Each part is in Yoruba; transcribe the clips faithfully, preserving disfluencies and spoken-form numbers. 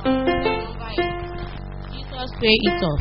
Jesus pay it off.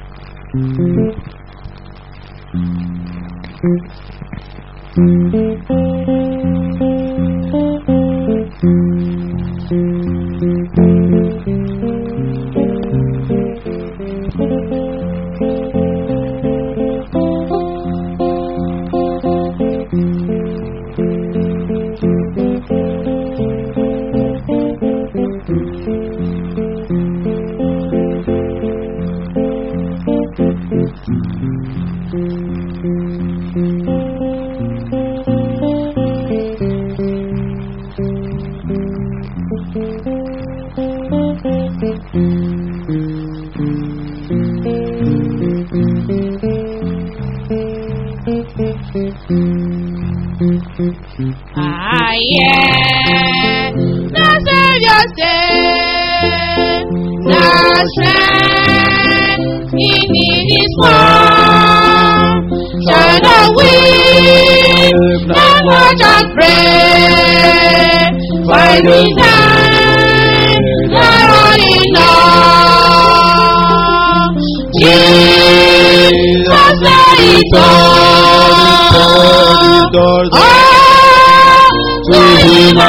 Ah, yeah, the Savior said, the strength in His word shall not weep, not watch and pray, for we die, not running long. Jesus said it all. Oh, to Him I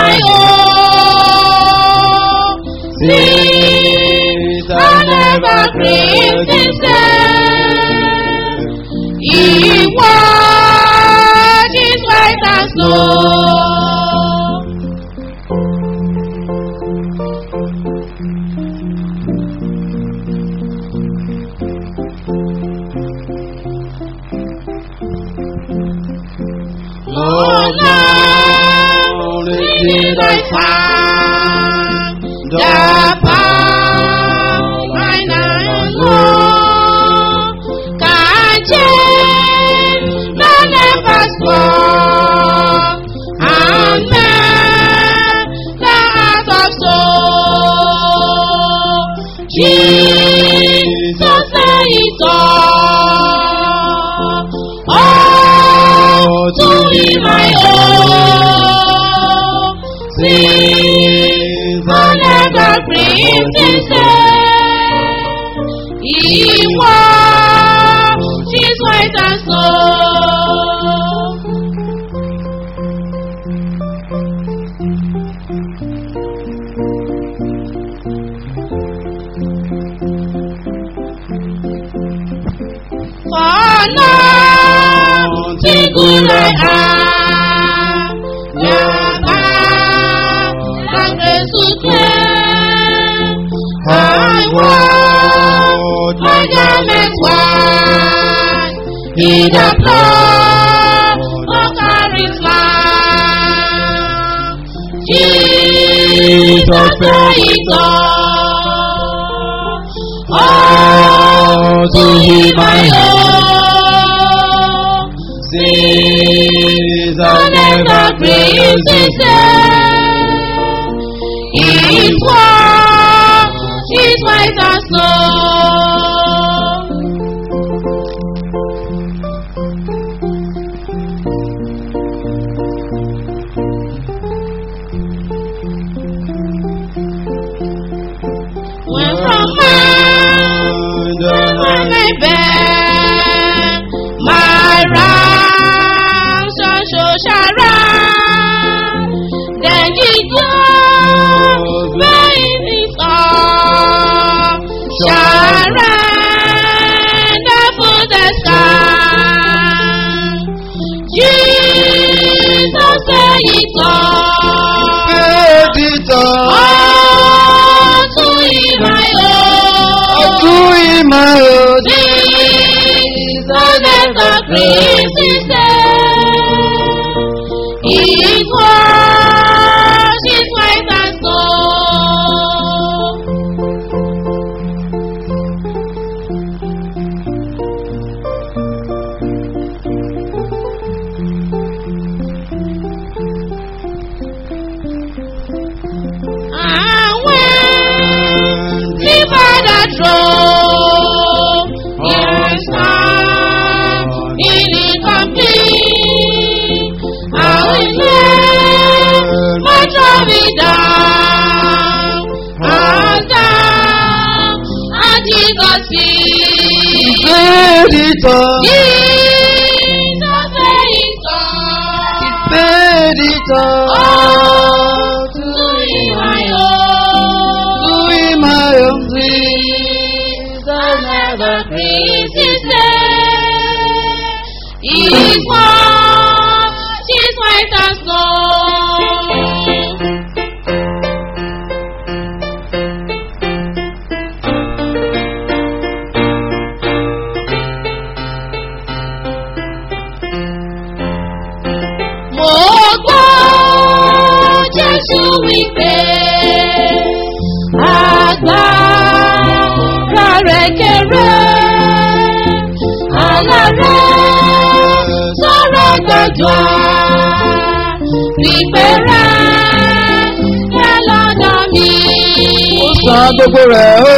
owe. Sins are never grieved Himself. He washes white as snow. Lord, now did I find the power I now know can change the never strong and mend the heart of soul. Jesus said it all. Oh, to Him I owe. Sins are never grieved Himself. He washes white as snow. For now, the good I am, yeah, and grace to claim. I want my garment white in the blood of Christ's Lamb. Jesus said it all. Oh, to Him I owe. Sins are never grieved Himself. His word is white as snow. When from mine, when I bear my ransom shall rise, then He goes in His arms shall render for the sky. Jesus said it all. it all. Oh, to Him I owe. To Him I owe. Jesus never grieved Himself. His word is white as snow. And when the Father drove His Son in incomplete, I will lay my trouble down and down. it all. Jesus paid it all. He paid it all. To Him I owe. To Him I owe. Please, I'll never praise His name. His wash is white as snow. Jésù wípé agbára rẹ̀ kéré, àlá rẹ̀ sọ̀rọ̀ gbàdúrà, wípé rẹ̀ yẹ lọ́dọ̀ mi. Ó san gbogbo rẹ̀ ó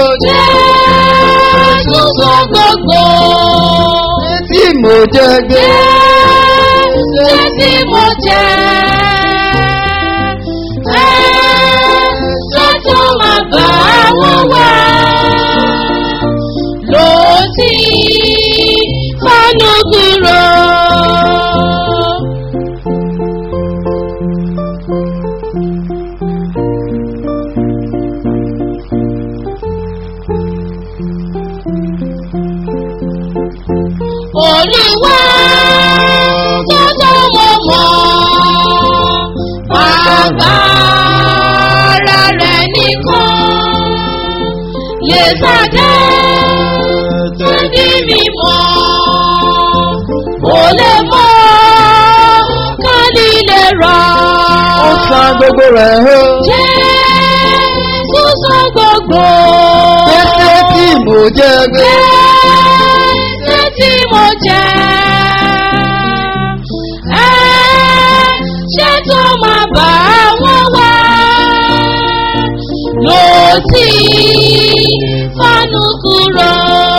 Jésù san gbogbo. tí mo jẹ gbé. Tí mo jẹ. Tó máa bá wọn wá ló ti fánú kúrò. Olúwa tó tó mọ̀ mọ́ bàbá rẹ̀ nìkan lè sáré tẹ́bí mi mọ́, ó lè mọ́ kálí lè rọ̀. Ó san gbogbo rẹ̀ ó. Jésù san gbogbo. Gbèsè tí mo jẹ gbé. Gbèsè tí mo jẹ. Ṣé tó máa bá wọn wá ló ti fánú kúrò.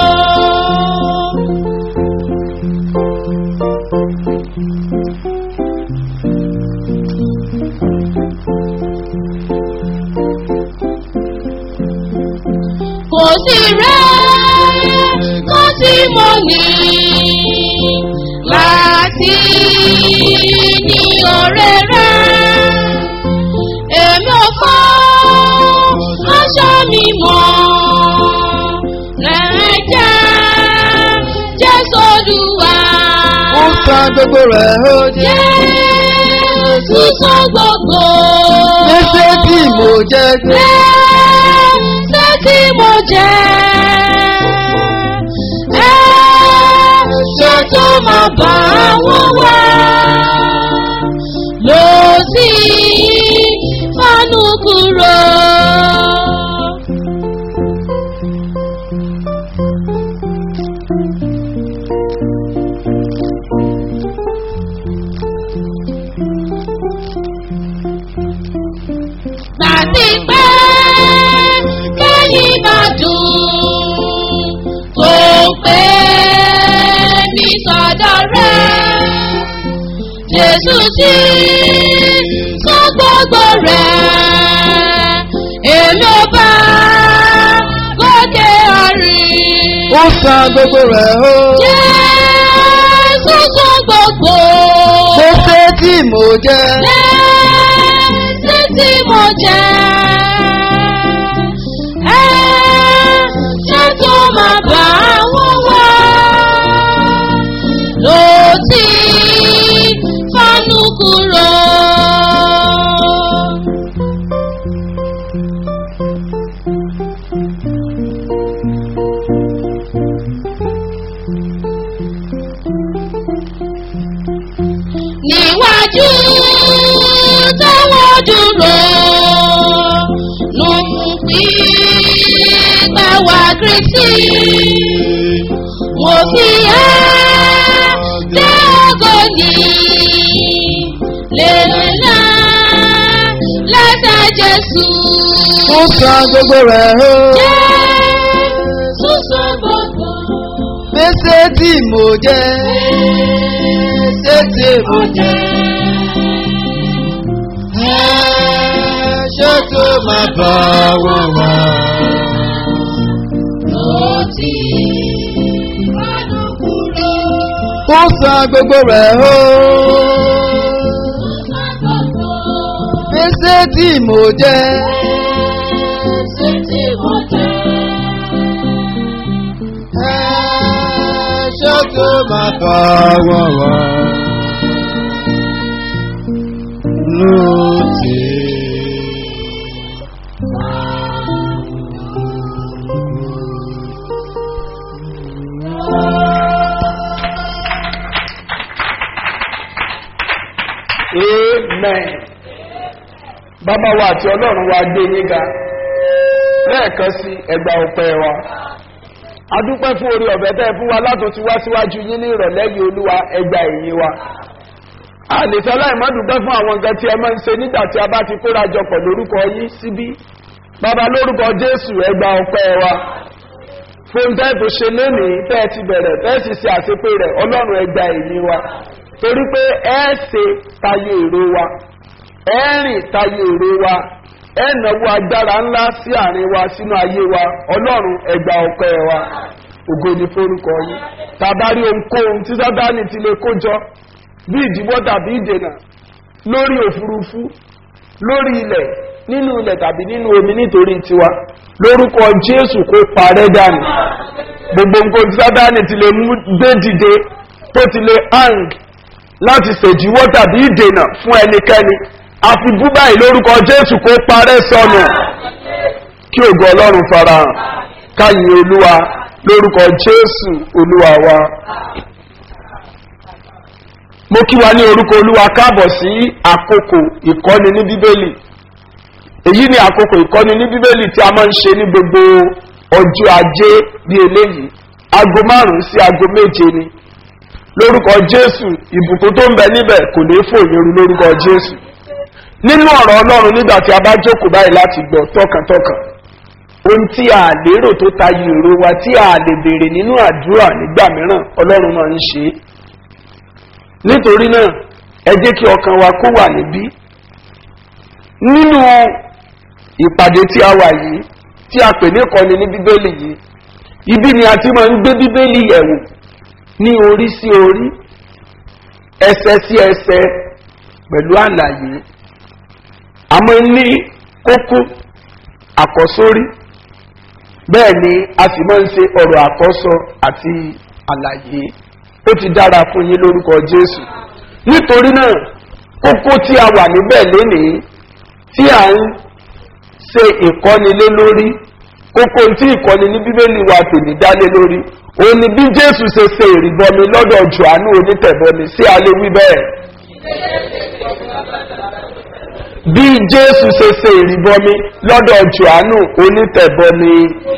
Kò sí rẹ̀ kò sí mọ́ ní láti ní ọ̀rẹ́ rẹ̀. Èmi ò fọ́ aṣọ mi mọ́ rẹ̀ jẹ́ Jésù Olúwa. Ó san gbogbo rẹ̀ ó. Jésù san gbogbo. Gbèsè tí mo jẹ gbé. Gbèsè tí mo jẹ. Ṣé tó máa bá wọn wá ló sì fánú kúrò. Tàbí pé kẹ́yìn bá dùn tó pé mi sọ̀dọ̀ rẹ̀. Jésù sí sọ gbogbo rẹ̀, èmi ò bá gòkè ọ̀rìn. Ó san gbogbo rẹ̀ ó. Jésù sọ gbogbo. Gbèsè tí mo jẹ. Gbèsè tí mo jẹ. Ṣé tó máa bá wọn wá ló ti fánú kúrò. Níwájú táwọn dúró nù pípẹ́ wá Kristi, mo fi ẹ́ dé ògo ní lélá lẹ́sẹ̀ Jésù. Ó san gbogbo rẹ̀ ó. Jésù san gbogbo. Gbèsè tí mo jẹ. Gbèsè tí mo jẹ. Ṣé tó máa bá wọn wá ló ti fánú kúrò. san gbogbo rẹ̀ o. Gbèsè tí mo jẹ. Gbèsè tí mo jẹ. Ẹ̀ṣẹ̀ tó máa bá wọn wá. Lóòtì. Amen. Bàbá wa àti Ọlọ́run wa gbé yín ga lẹ́ẹ̀kan sí ẹgbà ọpẹ́ wa. A dúpẹ́ fún orí ọ̀fẹ́ tẹ́ fún wa látò ti wá síwájú yín ní ìrọ̀lẹ́ yìí Olúwa ẹgbà ìyìn wa. A lè fẹ́ láì má dúpẹ́ fún àwọn nǹkan tí ẹ máa ń ṣe nígbà tí a bá ti kóra jọpọ̀ lórúkọ yín síbí. Bàbá lórúkọ Jésù ẹgbà ọpẹ́ wa. Fún tẹ́ tó ṣe lónìí tẹ́ ti bẹ̀rẹ̀ tẹ́ sì ṣe àṣepé rẹ̀ Ọlọ́run ẹgbà ìyìn wa. Torí pé ẹ ṣe tayọ èrò wa. Ẹ rìn tayọ èrò wa. Ẹ náwó agbára ńlá sí àárín wa sínú ayé wa Ọlọ́run ẹgbà ọpẹ́ wa ògo ni forúkọ yín tàbárí ohunkóhun tí Sátánì ti lè kójọ bí ìdíwọ́ tàbí ìdènà lórí òfurufú lórí ilẹ̀ nínú ilẹ̀ tàbí nínú omi nítorí tiwa lórúkọ Jésù kó parẹ́ dànù gbogbo nǹkan tí Sátánì ti lè mú gbé dìde tó ti lè hang láti ṣèdíwọ́ tàbí ìdènà fún ẹnikẹ́ni àfi bú báyìí lórúkọ Jésù kó parẹ́ sọnù kí ògo Ọlọ́run farahàn káyìn Olúwa lórúkọ Jésù Olúwa wa. Mo kí wa ní orúkọ Olúwa káàbọ̀ sí àkókò ìkọ́ni ní Bíbélì. Èyí ni àkókò ìkọ́ni ní Bíbélì tí a máa ń ṣe ní gbogbo ọjọ́ ajé bí eléyìí. Aago márùn-ún sí aago méje ni. Lórúkọ Jésù ìbùkún tó ń bẹ níbẹ̀ kò ní fòyìnrú lórúkọ Jésù. Nínú ọ̀rọ̀ Ọlọ́run nígbà tí a bá jókòó báyìí láti gbọ́ tọkàntọkàn ohun tí a lérò tó tayọ èrò wa tí a lè béèrè nínú àdúrà nígbà mìíràn Ọlọ́run máa ń ṣe é nítorí náà ẹ jẹ́ kí ọkàn wa kó wà níbí nínú ìpàdé tí a wà yìí tí a pè ní ìkọ́ni ní Bíbélì yìí ibi ni a ti máa ń gbé Bíbélì yẹ̀wò ní orí sí orí ẹsẹ̀ sí ẹsẹ̀ pẹ̀lú àlàyé àmọ́ ní kókó àkọ́sórí bẹ́ẹ̀ ni a sì máa ń ṣe ọ̀rọ̀ àkọ́sọ àti àlàyé ó ti dára fún yín lórúkọ Jésù nítorí náà kókó tí a wà níbẹ̀ lónìí tí à ń ṣe ìkọ́ni lé lórí kókó tí ìkọ́ni ní Bíbélì wa tèmi dálé lórí òun ni bí Jésù ṣe ṣe ìrìbọmi lọ́dọ̀ Jòhánù onítẹ̀bọmi sí alẹ́ wí bẹ́ẹ̀. Bí Jésù ṣe ṣe ìrìbọmi lọ́dọ̀ Jòhánù onítẹ̀bọmi.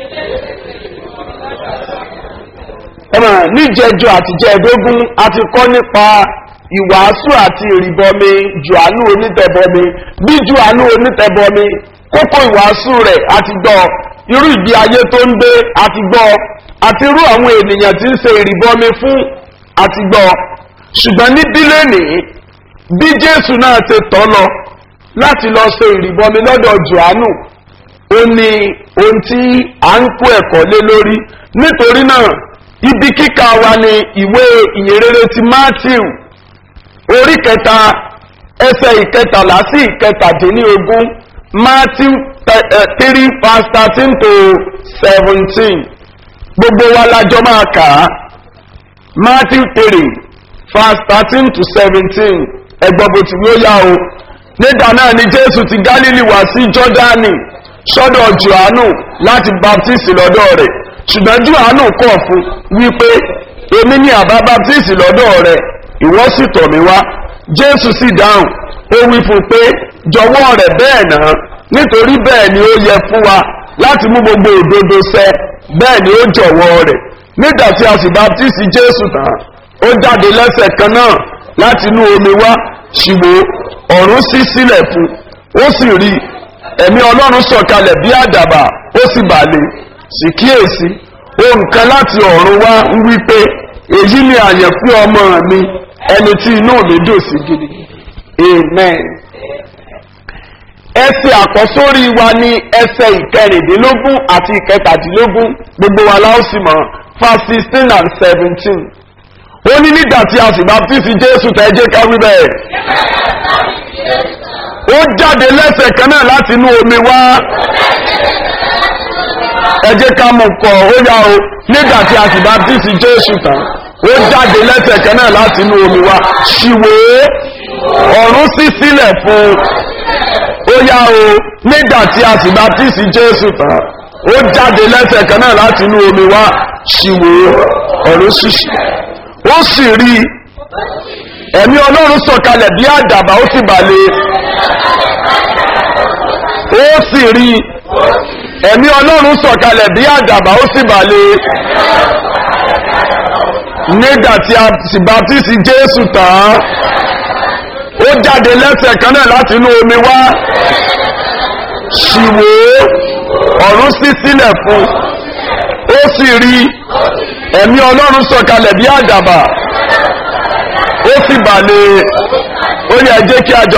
Ẹ̀mọ̀ níjẹjọ àtijọ́ ẹ̀dógún a ti kọ́ nípa ìwàásù àti ìrìbọmi Jòhánù onítẹ̀bọmi. Bí Jòhánù onítẹ̀bọmi kókó ìwàásù rẹ̀ àti gbọ́ irú ìgbé ayé tó ń gbé àti gbọ́ àti irú àwọn ènìyàn tí ń ṣe ìrìbọmi fún àti gbọ́. Ṣùgbọ́n ní bílẹ̀nì bí Jésù náà ti tọ́ lọ láti lọ ṣe ìrìbọmi lọ́dọ̀ Jòhánù ó ní ohun tí à ń kó ẹ̀kọ́ lé lórí nítorí náà ibi kíkà wa ni ìwé ìyìnrere ti Mátíù orí kẹta ẹsẹ̀ ìkẹtàlá sí ìkẹtàdínlógún Mátíù three verse thirteen to seventeen gbogbo wa lájọ máa kà á Mátíù three verse thirteen to seventeen ẹgbọ́n bó ti wí ó yá o. Nígbà náà ni Jésù ti Gálílì wá sí Jọ́dánì sọ́dọ̀ Jòhánù láti baptisi lọ́dọ̀ rẹ̀ ṣùgbọ́n Jòhánù kọ̀ fún wípé èmi ni àbá baptisi lọ́dọ̀ rẹ̀ ìwọ sì tọ̀ mí wá. Jésù sì dáhùn ó wí fún pé jọ̀wọ́ rẹ̀ bẹ́ẹ̀ náà nítorí bẹ́ẹ̀ ni ó yẹ fún wa láti mú gbogbo òdodo ṣẹ bẹ́ẹ̀ ni ó jọ̀wọ́ rẹ̀. Nígbà tí a sì baptisi Jésù tán ó jáde lẹ́sẹ̀ kan náà láti inú omi wá ṣùgbọ́n ọ̀run ṣí sílẹ̀ fún ó sì rí ẹ̀mí Ọlọ́run sọ̀kalẹ̀ bí àdàbà ó sì bàlẹ̀ sì kíyèsí ohùn kan láti ọ̀run wá ń wí pé èyí ni àyànfẹ́ ọmọ mi ẹni tí inú mi dùn sí gidi. Amen. Ẹsẹ̀ àkọ́sórí wa ní ẹsẹ̀ ìkẹrìndínlógún àti ìkẹtàdínlógún gbogbo wa la ó sì mọ̀ verse sixteen and seventeen. ó ní nígbà tí a sì baptisi jésù tẹ́ jẹ́ ká wí bẹ́ẹ̀ ó jáde lẹ́sẹ̀ kan náà láti inú omi wá ẹ jẹ́ ká mọ̀ kọ́ ó yá o nígbà tí a sì baptisi jésù tán ó jáde lẹ́sẹ̀ kan náà láti inú omi wá ṣìwé ọ̀run ṣí sílẹ̀ fún ó yá o nígbà tí a sì baptisi jésù tán ó jáde lẹ́sẹ̀ kan náà láti inú omi wá ṣìwé ọ̀run ṣí sílẹ̀ ó sì rí ẹ̀mí ọlọ́run sọ̀kalẹ̀ bí àdàbà ó sì balẹ̀ ó sì rí ẹ̀mí ọlọ́run sọ̀kalẹ̀ bí àdàbà ó sì balẹ̀ nígbà tí a sì baptisi jésù tán ó jáde lẹ́sẹ̀ kan náà láti inú omi wá ṣìwò ọ̀run ṣí sílẹ̀ fún ó sì rí ẹ̀mí ọlọ́run sọ̀kalẹ̀ bí àdàbà ó sì balẹ̀ ó yẹ jẹ́ kí a jọ.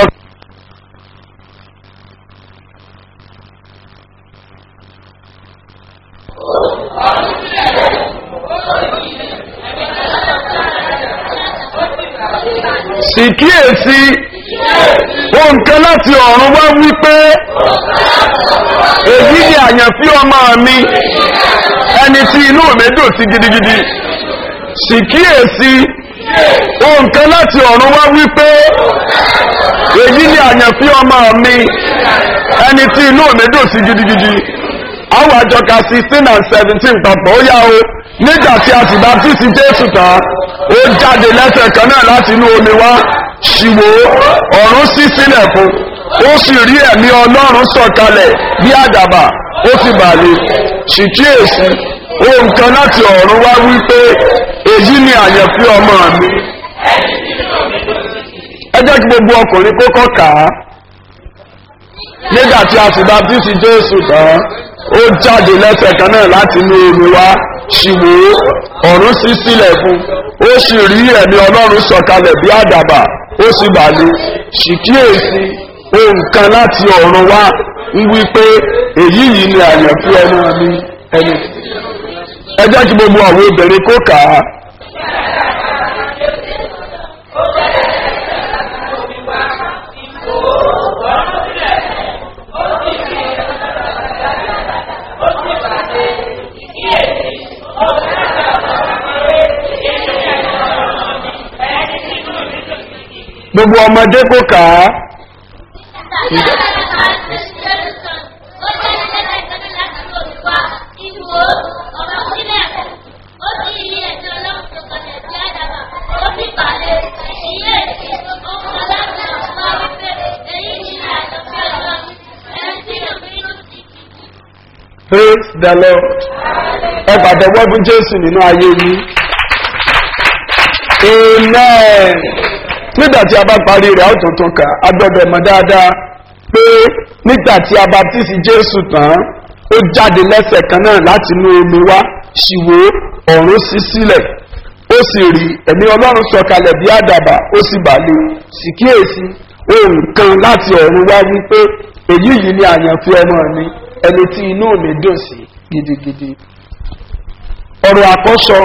sì kíyèsí ohun kan láti ọ̀run wá wípé èyí ni àyànfí ọmọ mi ẹni tí inú mi dùn sí gidigidi sì kíyèsí ohun kan láti ọ̀run wá wípé èyí ni àyànfí ọmọ mi ẹni tí inú mi dùn sí gidigidi àwọn àjọka sixteen and seventeen papọ̀ ó yá o nígbà tí a sì baptisi jésù tán ó jáde lẹ́sẹ̀ kan náà láti inú omi wá ṣìwò ọ̀run ṣí sílẹ̀ fún ó sì rí ẹ̀mí ọlọ́run sọ̀kalẹ̀ bí àdàbà ó sì balẹ̀ sì kíyèsí ohun kan láti ọ̀run wá wípé èyí ni àyẹ̀fí ọmọ mi ẹ jẹ́ kí gbogbo ọkùnrin kókó kà á nígbà tí a sì baptisi jésù tán ó jáde lẹ́sẹ̀ kan náà láti inú omi wá ṣìwò ọ̀run ṣí sílẹ̀ fún ó sì rí ẹ̀mí ọlọ́run sọ̀kalẹ̀ bí àdàbà ó sì balẹ̀ sì kíyèsí ohun kan láti ọ̀run wá ń wí pé èyí yìí ni àyànfí ọmọ mi ẹni ẹ jẹ́ kí gbogbo àwọn obìnrin kó kà á. gbogbo ọmọdé kó kà á. Praise the Lord. Ẹ pàtẹ́wọ́ fún Jésù nínú ayé yìí. Amen. Nígbà tí a bá parí rẹ̀ àtúntún kà á gbọ́dọ̀ mọ̀ dáadáa pé nígbà tí a baptisi Jésù tán ó jáde lẹ́sẹ̀ kan náà láti inú omi wá ṣìwò ọ̀run ṣí sílẹ̀ ó sì rí ẹ̀mí ọlọ́run sọ̀kalẹ̀ bí àdàbà ó sì balẹ̀ sì kíyèsí ohun kan láti ọ̀run wá wípé èyí yìí ni àyànfí ọmọ mi ẹni tí inú mi dùn sí gidigidi. ọ̀rọ̀ àkọ́sọ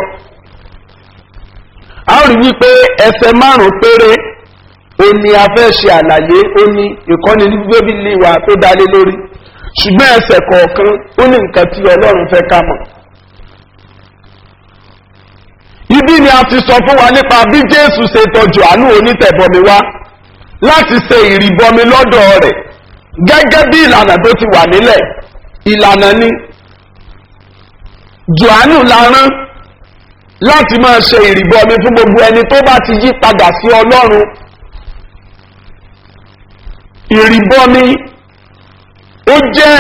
a rí wípé ẹsẹ̀ márùn-ún péré ó ní a fẹ́ ṣe àlàyé ó ní ìkọ́ni ní bíbélì wa tó dálé lórí ṣùgbọ́n ẹsẹ̀ kọ̀ọ̀kan ó ní nǹkan tí ọlọ́run fẹ́ ká mọ̀. ibi ni a ti sọ fún wa nípa bí jésù ṣe tọ́jú àánú onítẹ̀bọmi wá láti ṣe ìrìbọmi lọ́dọ̀ rẹ̀ gẹ́gẹ́ bí ìlànà tó ti wà nílẹ̀ ìlànà ni jòhánù la rán láti máa ṣe ìrìbọmi fún gbogbo ẹni tó bá ti yí padà sí ọlọ́run. ìrìbọmi ó jẹ́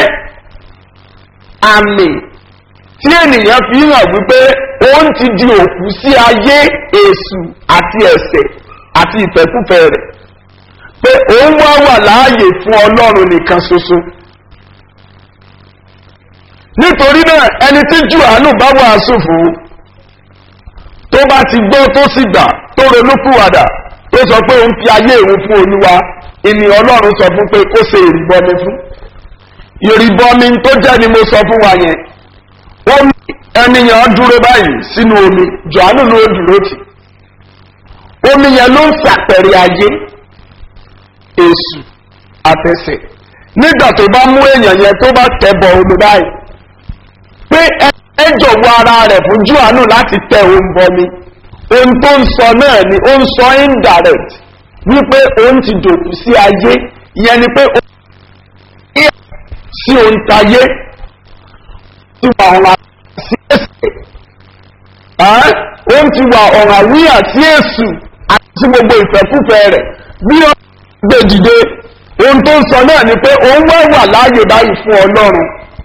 àmì tí ènìyàn fi hàn wípé òun ti di òkú sí ayé èṣù àti ẹ̀ṣẹ̀ àti ìfẹ́kúfẹ́ rẹ̀ pé òun wá wà láàyè fún ọlọ́run nìkan ṣoṣo. nítorí náà ẹni tí jòhánù bá wàásù fún tó bá ti gbọ́ tó sì gbà tó ronúpìwàdà tó sọ pé òun fi ayé òun fún olúwa ìní ọlọ́run sọ fún pé kó ṣe ìrìbọmi fún. ìrìbọmi tó jẹ́ ni mo sọ fún wa yẹn wọ́n ní ẹnìyàn dúró báyìí sínú omi jòhánù ló dúró tì omi yẹn ló ń ṣàpẹẹrẹ ayé èṣù àtẹsẹ̀ nígbà tó bá mú èèyàn yẹn tó bá tẹ̀bọ̀ omi báyìí pé ẹ jọ̀wọ́ ara rẹ̀ fún Jòhánù láti tẹ òun bọmi ohun tó ń sọ náà ni ó ń sọ indirect wípé òun ti dòkú sí ayé ìyẹn ni pé òun ní sí ohun tayé tí wà ọ̀ràn sí èsì òun ti wà ọ̀ràn wíyà sí èsù àti gbogbo ìfẹ́kúfẹ́ rẹ̀ bí ó gbé dìde ohun tó ń sọ náà ni pé òun wá wà láàyè báyìí fún Ọlọ́run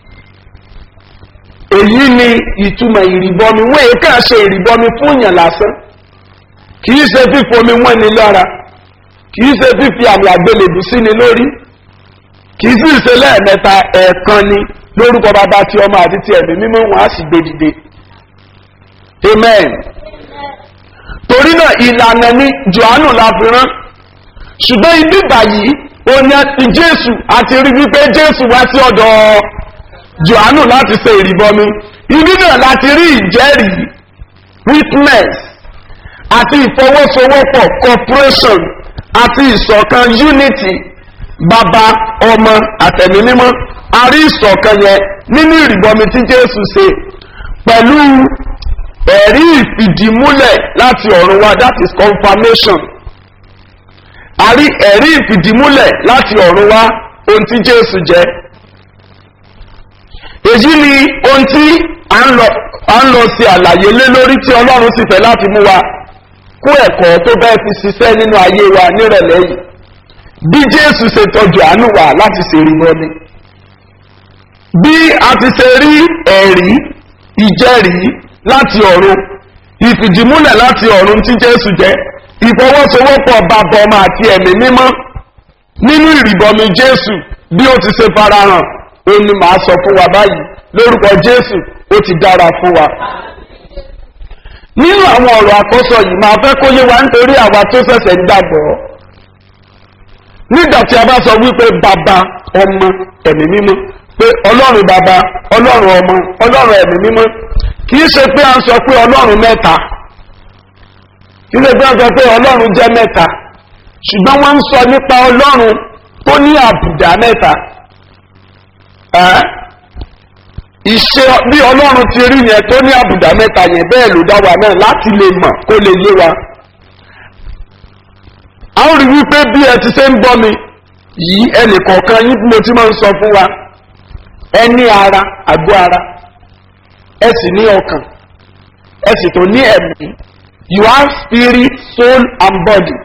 èyí ni ìtumọ̀ ìrìbọmi wọ́n èyí kàn ṣe ìrìbọmi fún yàn lásán kìí ṣe fífomi wọ́n ni lára kìí ṣe fífi àmì àgbélébù sí ni lórí kìí sì ṣe lẹ́ẹ̀mẹ́ta ẹ̀ẹ̀kan ni lórúkọ bàbá tí ọmọ àti ti ẹ̀mí mímọ́ wọn á sì gbé dìde amen torí náà ìlànà ni Jòhánù la fi rán ṣùgbọ́n ibi báyìí òní àti Jésù àti rí wípé Jésù wá sí ọ̀dọ̀ Jòhánù láti ṣe ìrìbọmi ibi náà láti rí ìjẹ́rìí witness àti ìfọwọ́sowọ́pọ̀ cooperation àti ìṣọ̀kan unity bàbá ọmọ àtẹ̀mí mímọ́ a rí ìṣọ̀kan yẹn nínú ìrìbọmi tí Jésù ṣe pẹ̀lú ẹ̀rí ìfìdímúlẹ̀ láti ọ̀run wá that is confirmation a rí ẹ̀rí ìfìdímúlẹ̀ láti ọ̀run wá ohun tí Jésù jẹ́ èyí ni ohun tí a ń lọ a ń lọ sí àlàyé lé lórí tí Ọlọ́run sì fẹ́ láti mú wa kó ẹ̀kọ́ tó bẹ́ẹ̀ fi ṣiṣẹ́ nínú ayé wa nírẹ̀lẹ́ yìí bí Jésù ṣe tọ́jú àánú wa láti ṣe ìrìbọmi bí a ti ṣe rí ẹ̀rí ìjẹ́rìí láti ọ̀run ìfìdímúlẹ̀ láti ọ̀run tí Jésù jẹ́ ìfọwọ́sowọ́pọ̀ bàbá ọmọ àti ẹ̀mí mímọ́ nínú ìrìbọmi Jésù bí ó ti ṣe farahàn ó ní màá sọ fún wa báyìí lórúkọ Jésù ó ti dára fún wa. nínú àwọn ọ̀rọ̀ àkọ́sọ yìí máa fẹ́ kó yé wa nítorí àwa tó ṣẹ̀ṣẹ̀ ń dàgbọ́ nígbà tí a bá sọ wípé bàbá ọmọ ẹ̀mí mímọ́ pé ọlọ́run bàbá ọlọ́run ọmọ ọlọ́run ẹ̀mí mímọ́ kì í ṣe pé a ń sọ pé ọlọ́run mẹ́ta kì í ṣe pé a ń sọ pé ọlọ́run jẹ́ mẹ́ta ṣùgbọ́n wọ́n ń sọ nípa ọlọ́run tó ní àbùdá mẹ́ta ìṣe bí ọlọ́run ti rí yẹn tó ní àbùdá mẹ́ta yẹn bẹ́ẹ̀ ló dá wa náà láti lè mọ̀ kó lè yé wa a ó rí wípé bí ẹ ti ṣe ń bọ́ mi yìí ẹnì kọ̀ọ̀kan yín bí mo ti máa ń sọ fún wa ẹ ní ara àgọ́ ara ẹ sì ní ọkàn ẹ sì tó ní ẹ̀mí you have spirit soul and body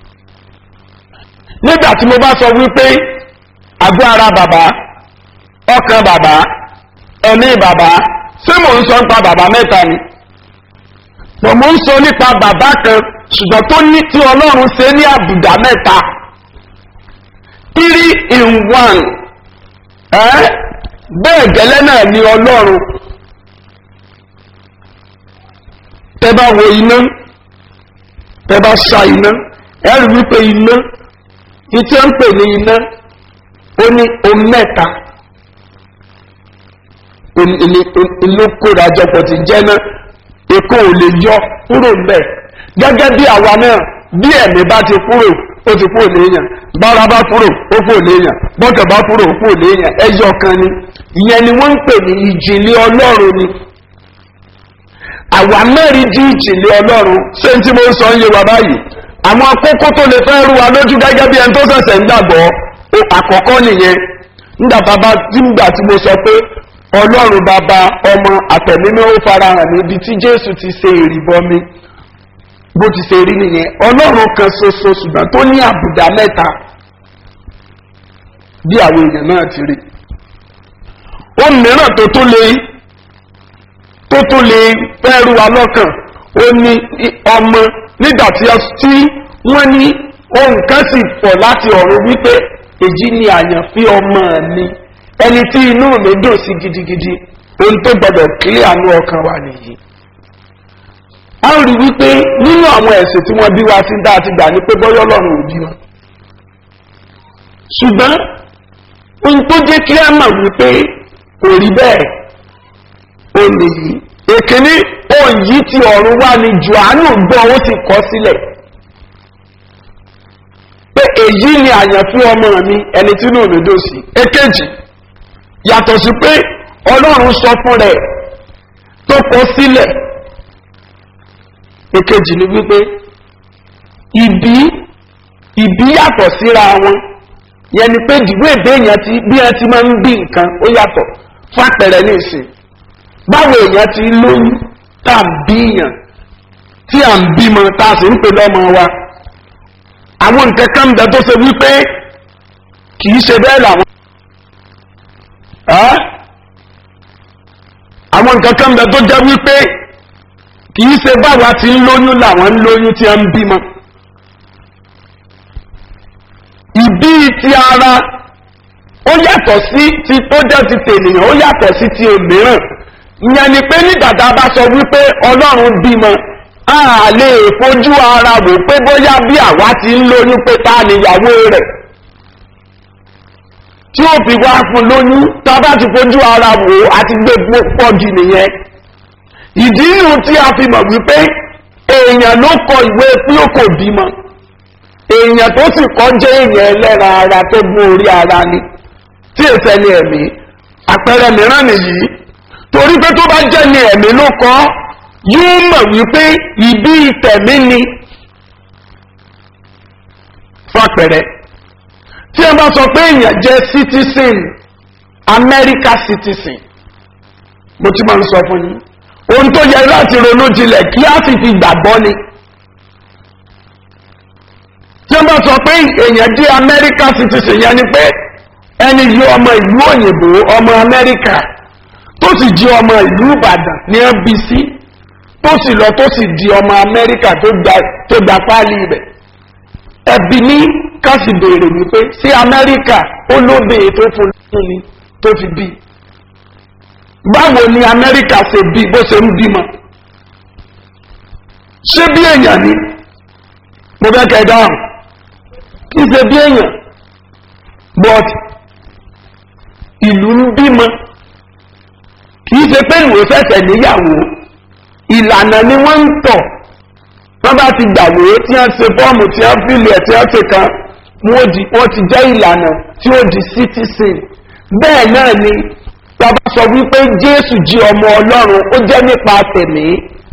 nígbà tí mo bá sọ wípé àgọ́ ara bàbá ọkàn bàbá ẹ̀mí bàbá ṣé mò ń sọ nípa bàbá mẹ́ta ni pọ̀ mò ń sọ nípa bàbá kan ṣùgbọ́n tó ní tí ọlọ́run ṣe ní àbùdá mẹ́ta three in one ẹ́ bẹ́ẹ̀ gẹ́lẹ́ náà ni ọlọ́run tẹ́ bá wo iná tẹ́ bá ṣá iná ẹ rí wípé iná ìtí ó ń pè ní iná ó ní ohun mẹ́ta ìlú kórajọpọ̀ ti jẹ́ náà èkó ò lè yọ kúrò ńbẹ̀ gẹ́gẹ́ bí àwa náà bí ẹ̀mí bá ti kúrò ó ti kúrò léèyàn bára bá kúrò ó kúrò léèyàn bọ́kẹ̀ bá kúrò ó kúrò léèyàn ẹyọ kan ni ìyẹn ni wọ́n ń pè ní ìjìnlẹ̀ ọlọ́run ni àwa mẹ́rin di ìjìnlẹ̀ ọlọ́run ṣé n tí mo ń sọ ń yé wa báyìí àwọn akókó tó lè fẹ́ rú wa lójú gẹ́gẹ́ bí ẹni tó ṣẹ̀ṣẹ̀ ń gbàgbọ́ àkọ́kọ́ nìyẹn nígbà bàbá nígbà tí mo sọ pé ọlọ́run bàbá ọmọ àtẹ̀mímọ́ ó farahàn níbi tí Jésù ti ṣe ìrìbọmi bó ti ṣe rí nìyẹn ọlọ́run kan ṣoṣo ṣùgbọ́n tó ní àbùdá mẹ́ta bí àwọn èèyàn náà ti rí ohun mìíràn tó tó lè tó tó lè fẹ́rù wa lọ́kàn ó ní ọmọ nígbà tí wọ́n ní ohun kan sì pọ̀ láti ọ̀run wípé èyí ni àyànfẹ́ ọmọ mi ẹni tí inú mi dùn sí gidigidi ohun tó gbọdọ̀ kílẹ̀ àánú ọkàn wa nìyí a ń rí wípé nínú àwọn ẹ̀sìn tí wọ́n bí wa sí dá àti gbà ní pé bọ́yọ́ lọ́rùn ò bí wọn ṣùgbọ́n ohun tó jẹ́ kí á mọ̀ wípé kò rí bẹ́ẹ̀ ó lè yí èkíní òun yìí ti ọ̀run wá ní Jòhánù gbọ́ ó sì kọ sílẹ̀ èyí ni àyànfún ọmọ mi ẹni tí inú mi dùn sí. èkejì yàtọ̀ sí pé ọlọ́run sọ fún rẹ̀ tó kọ sílẹ̀. èkejì ni wípé ìbí ìbí yàtọ̀ síra wọn. yẹn ni pé ìdìbò èdè èèyàn ti bí ẹ ti máa ń bí nǹkan ó yàtọ̀ fún àpẹẹrẹ ní ìsìn. báwo èèyàn ti lóyún tá à ń bí èèyàn tí à ń bímọ tá a sì ń pè lọ́mọ wa. àwọn nǹkan kan ń bẹ tó ṣe wípé kì í ṣe bẹ́ẹ̀ làwọn. àwọn nǹkan kan ń bẹ tó jẹ́ wípé kì í ṣe báwa ti ń lóyún làwọn ń lóyún tí a ń bímọ. ìbí ti ara ó yàtọ̀ sí ti tó jẹ́ ti tènìyàn ó yàtọ̀ sí ti òmíràn. ìyẹn ni pé nígbà tá a bá sọ wípé ọlọ́run bímọ a lè fojú ara wò pé bóyá bí àwa ti ń lóyún pé ta níyàwó rẹ̀ tí ó fi wá fún lóyún tá a bá ti fojú ara wò àti gbé pọ̀ jù nìyẹn. ìdí inú tí a fi mọ̀ wípé èèyàn ló kọ ìwé tí ó kò bímọ èèyàn tó sì kọ́ jẹ́ èèyàn ẹlẹ́ra ara tó gún orí ara ni tí èsẹ̀ ni ẹ̀mí. àpẹẹrẹ mìíràn nìyí torí pé tó bá jẹ́ ni ẹ̀mí ló kọ́ yóò mọ̀ wípé ìbí tẹ̀mí ni. fàpẹ̀rẹ̀ tí ẹ bá sọ pé èèyàn jẹ́ citizen America citizen mo ti máa ń sọ fún yín ohun tó yẹ láti ronú jinlẹ̀ kí á sì fi gbàgbọ́ ni. tí ẹ bá sọ pé èèyàn jẹ́ America citizen yẹn ni pé ẹni yìí ọmọ ìlú òyìnbó ọmọ America tó sì jẹ́ ọmọ ìlú Ìbàdàn ní N B C tó sì lọ tó sì di ọmọ Amẹ́ríkà tó gba páálí ibẹ̀. ẹbí ní ká sì béèrè wípé sí Amẹ́ríkà ó lóbìnrin tó fún un ni tó fi bí. báwo ni Amẹ́ríkà ṣe bí bó ṣe ń bímọ? ṣé bí èèyàn ni? mo fẹ́ kẹ́ ẹ dáhùn kí ṣe bí èèyàn but ìlú ń bímọ kì í ṣe pé ìwò ṣẹ̀ṣẹ̀ níyàwó. ìlànà ni wọ́n ń tọ̀ wọ́n bá ti gbàgbé tí wọ́n ṣe fọ́ọ̀mù tí wọ́n fìlì ẹ̀ tí wọ́n ṣe kan wọ́n ti jẹ́ ìlànà tí ó di citizen. bẹ́ẹ̀ náà ni bàbá sọ wípé Jésù jí ọmọ Ọlọ́run ó jẹ́ nípa tẹ̀mí.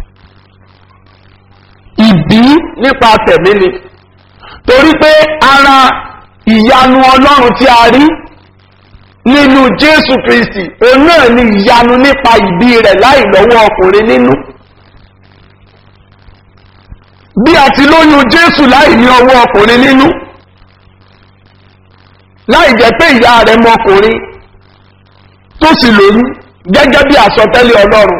ìbí nípa tẹ̀mí ni torí pé ara ìyanu Ọlọ́run tí a rí nínú Jésù Kristi òun náà ni ìyanu nípa ìbí rẹ̀ láì lọ́wọ́ ọkùnrin nínú. bí a ti lóyún Jésù láì ní ọwọ́ ọkùnrin nínú láì jẹ́ pé ìyá rẹ̀ mọ ọkùnrin tó sì lóyún gẹ́gẹ́ bí àsọtẹ́lẹ̀ Ọlọ́run.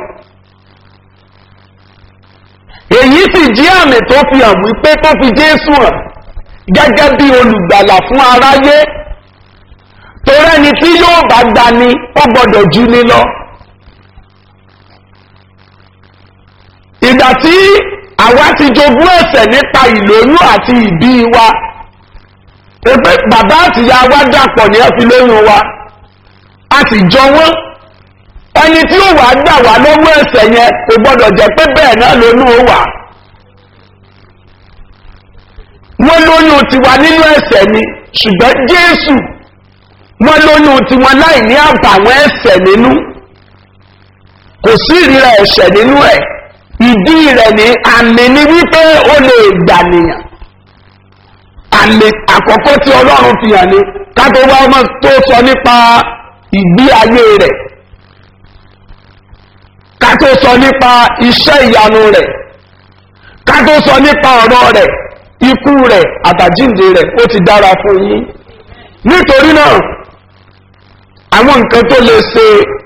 èyí sì jẹ́ àmì tó fi hàn wípé tó fi Jésù hàn gẹ́gẹ́ bí olùgbàlà fún aráyé. torí ẹni tí yóò bá gbani ó gbọdọ̀ jù ní lọ. ìgbà tí àwa ti jogún ẹ̀ṣẹ̀ nípa ìlóyún àti ìbí wa pé bàbá àti ìyá wa dàpọ̀ ní ẹ fi lóyún wa a sì jọ wọ́n. ẹni tí ó wà gbà wá lọ́wọ́ ẹ̀ṣẹ̀ yẹn kò gbọdọ̀ jẹ́ pé bẹ́ẹ̀ náà lónú ó wà. wọ́n lóyún tiwa nínú ẹ̀ṣẹ̀ ni ṣùgbọ́n Jésù wọ́n lóyún tiwọn láì ní àbàwọ́n ẹ̀ṣẹ̀ nínú kò sí ìríra ẹ̀ṣẹ̀ nínú ẹ̀. ìdí rẹ̀ ní àmì ní wípé ó lè gbànìyàn. àmì àkọ́kọ́ tí Ọlọ́run fi hàn ní ká tó wá ọmọ tó sọ nípa ìgbé ayé rẹ̀ ká tó sọ nípa iṣẹ́ ìyanu rẹ̀ ká tó sọ nípa ọ̀rọ̀ rẹ̀ ikú rẹ̀ àtàjíǹde rẹ̀ ó ti dára fún yín. nítorí náà àwọn nǹkan tó lè ṣe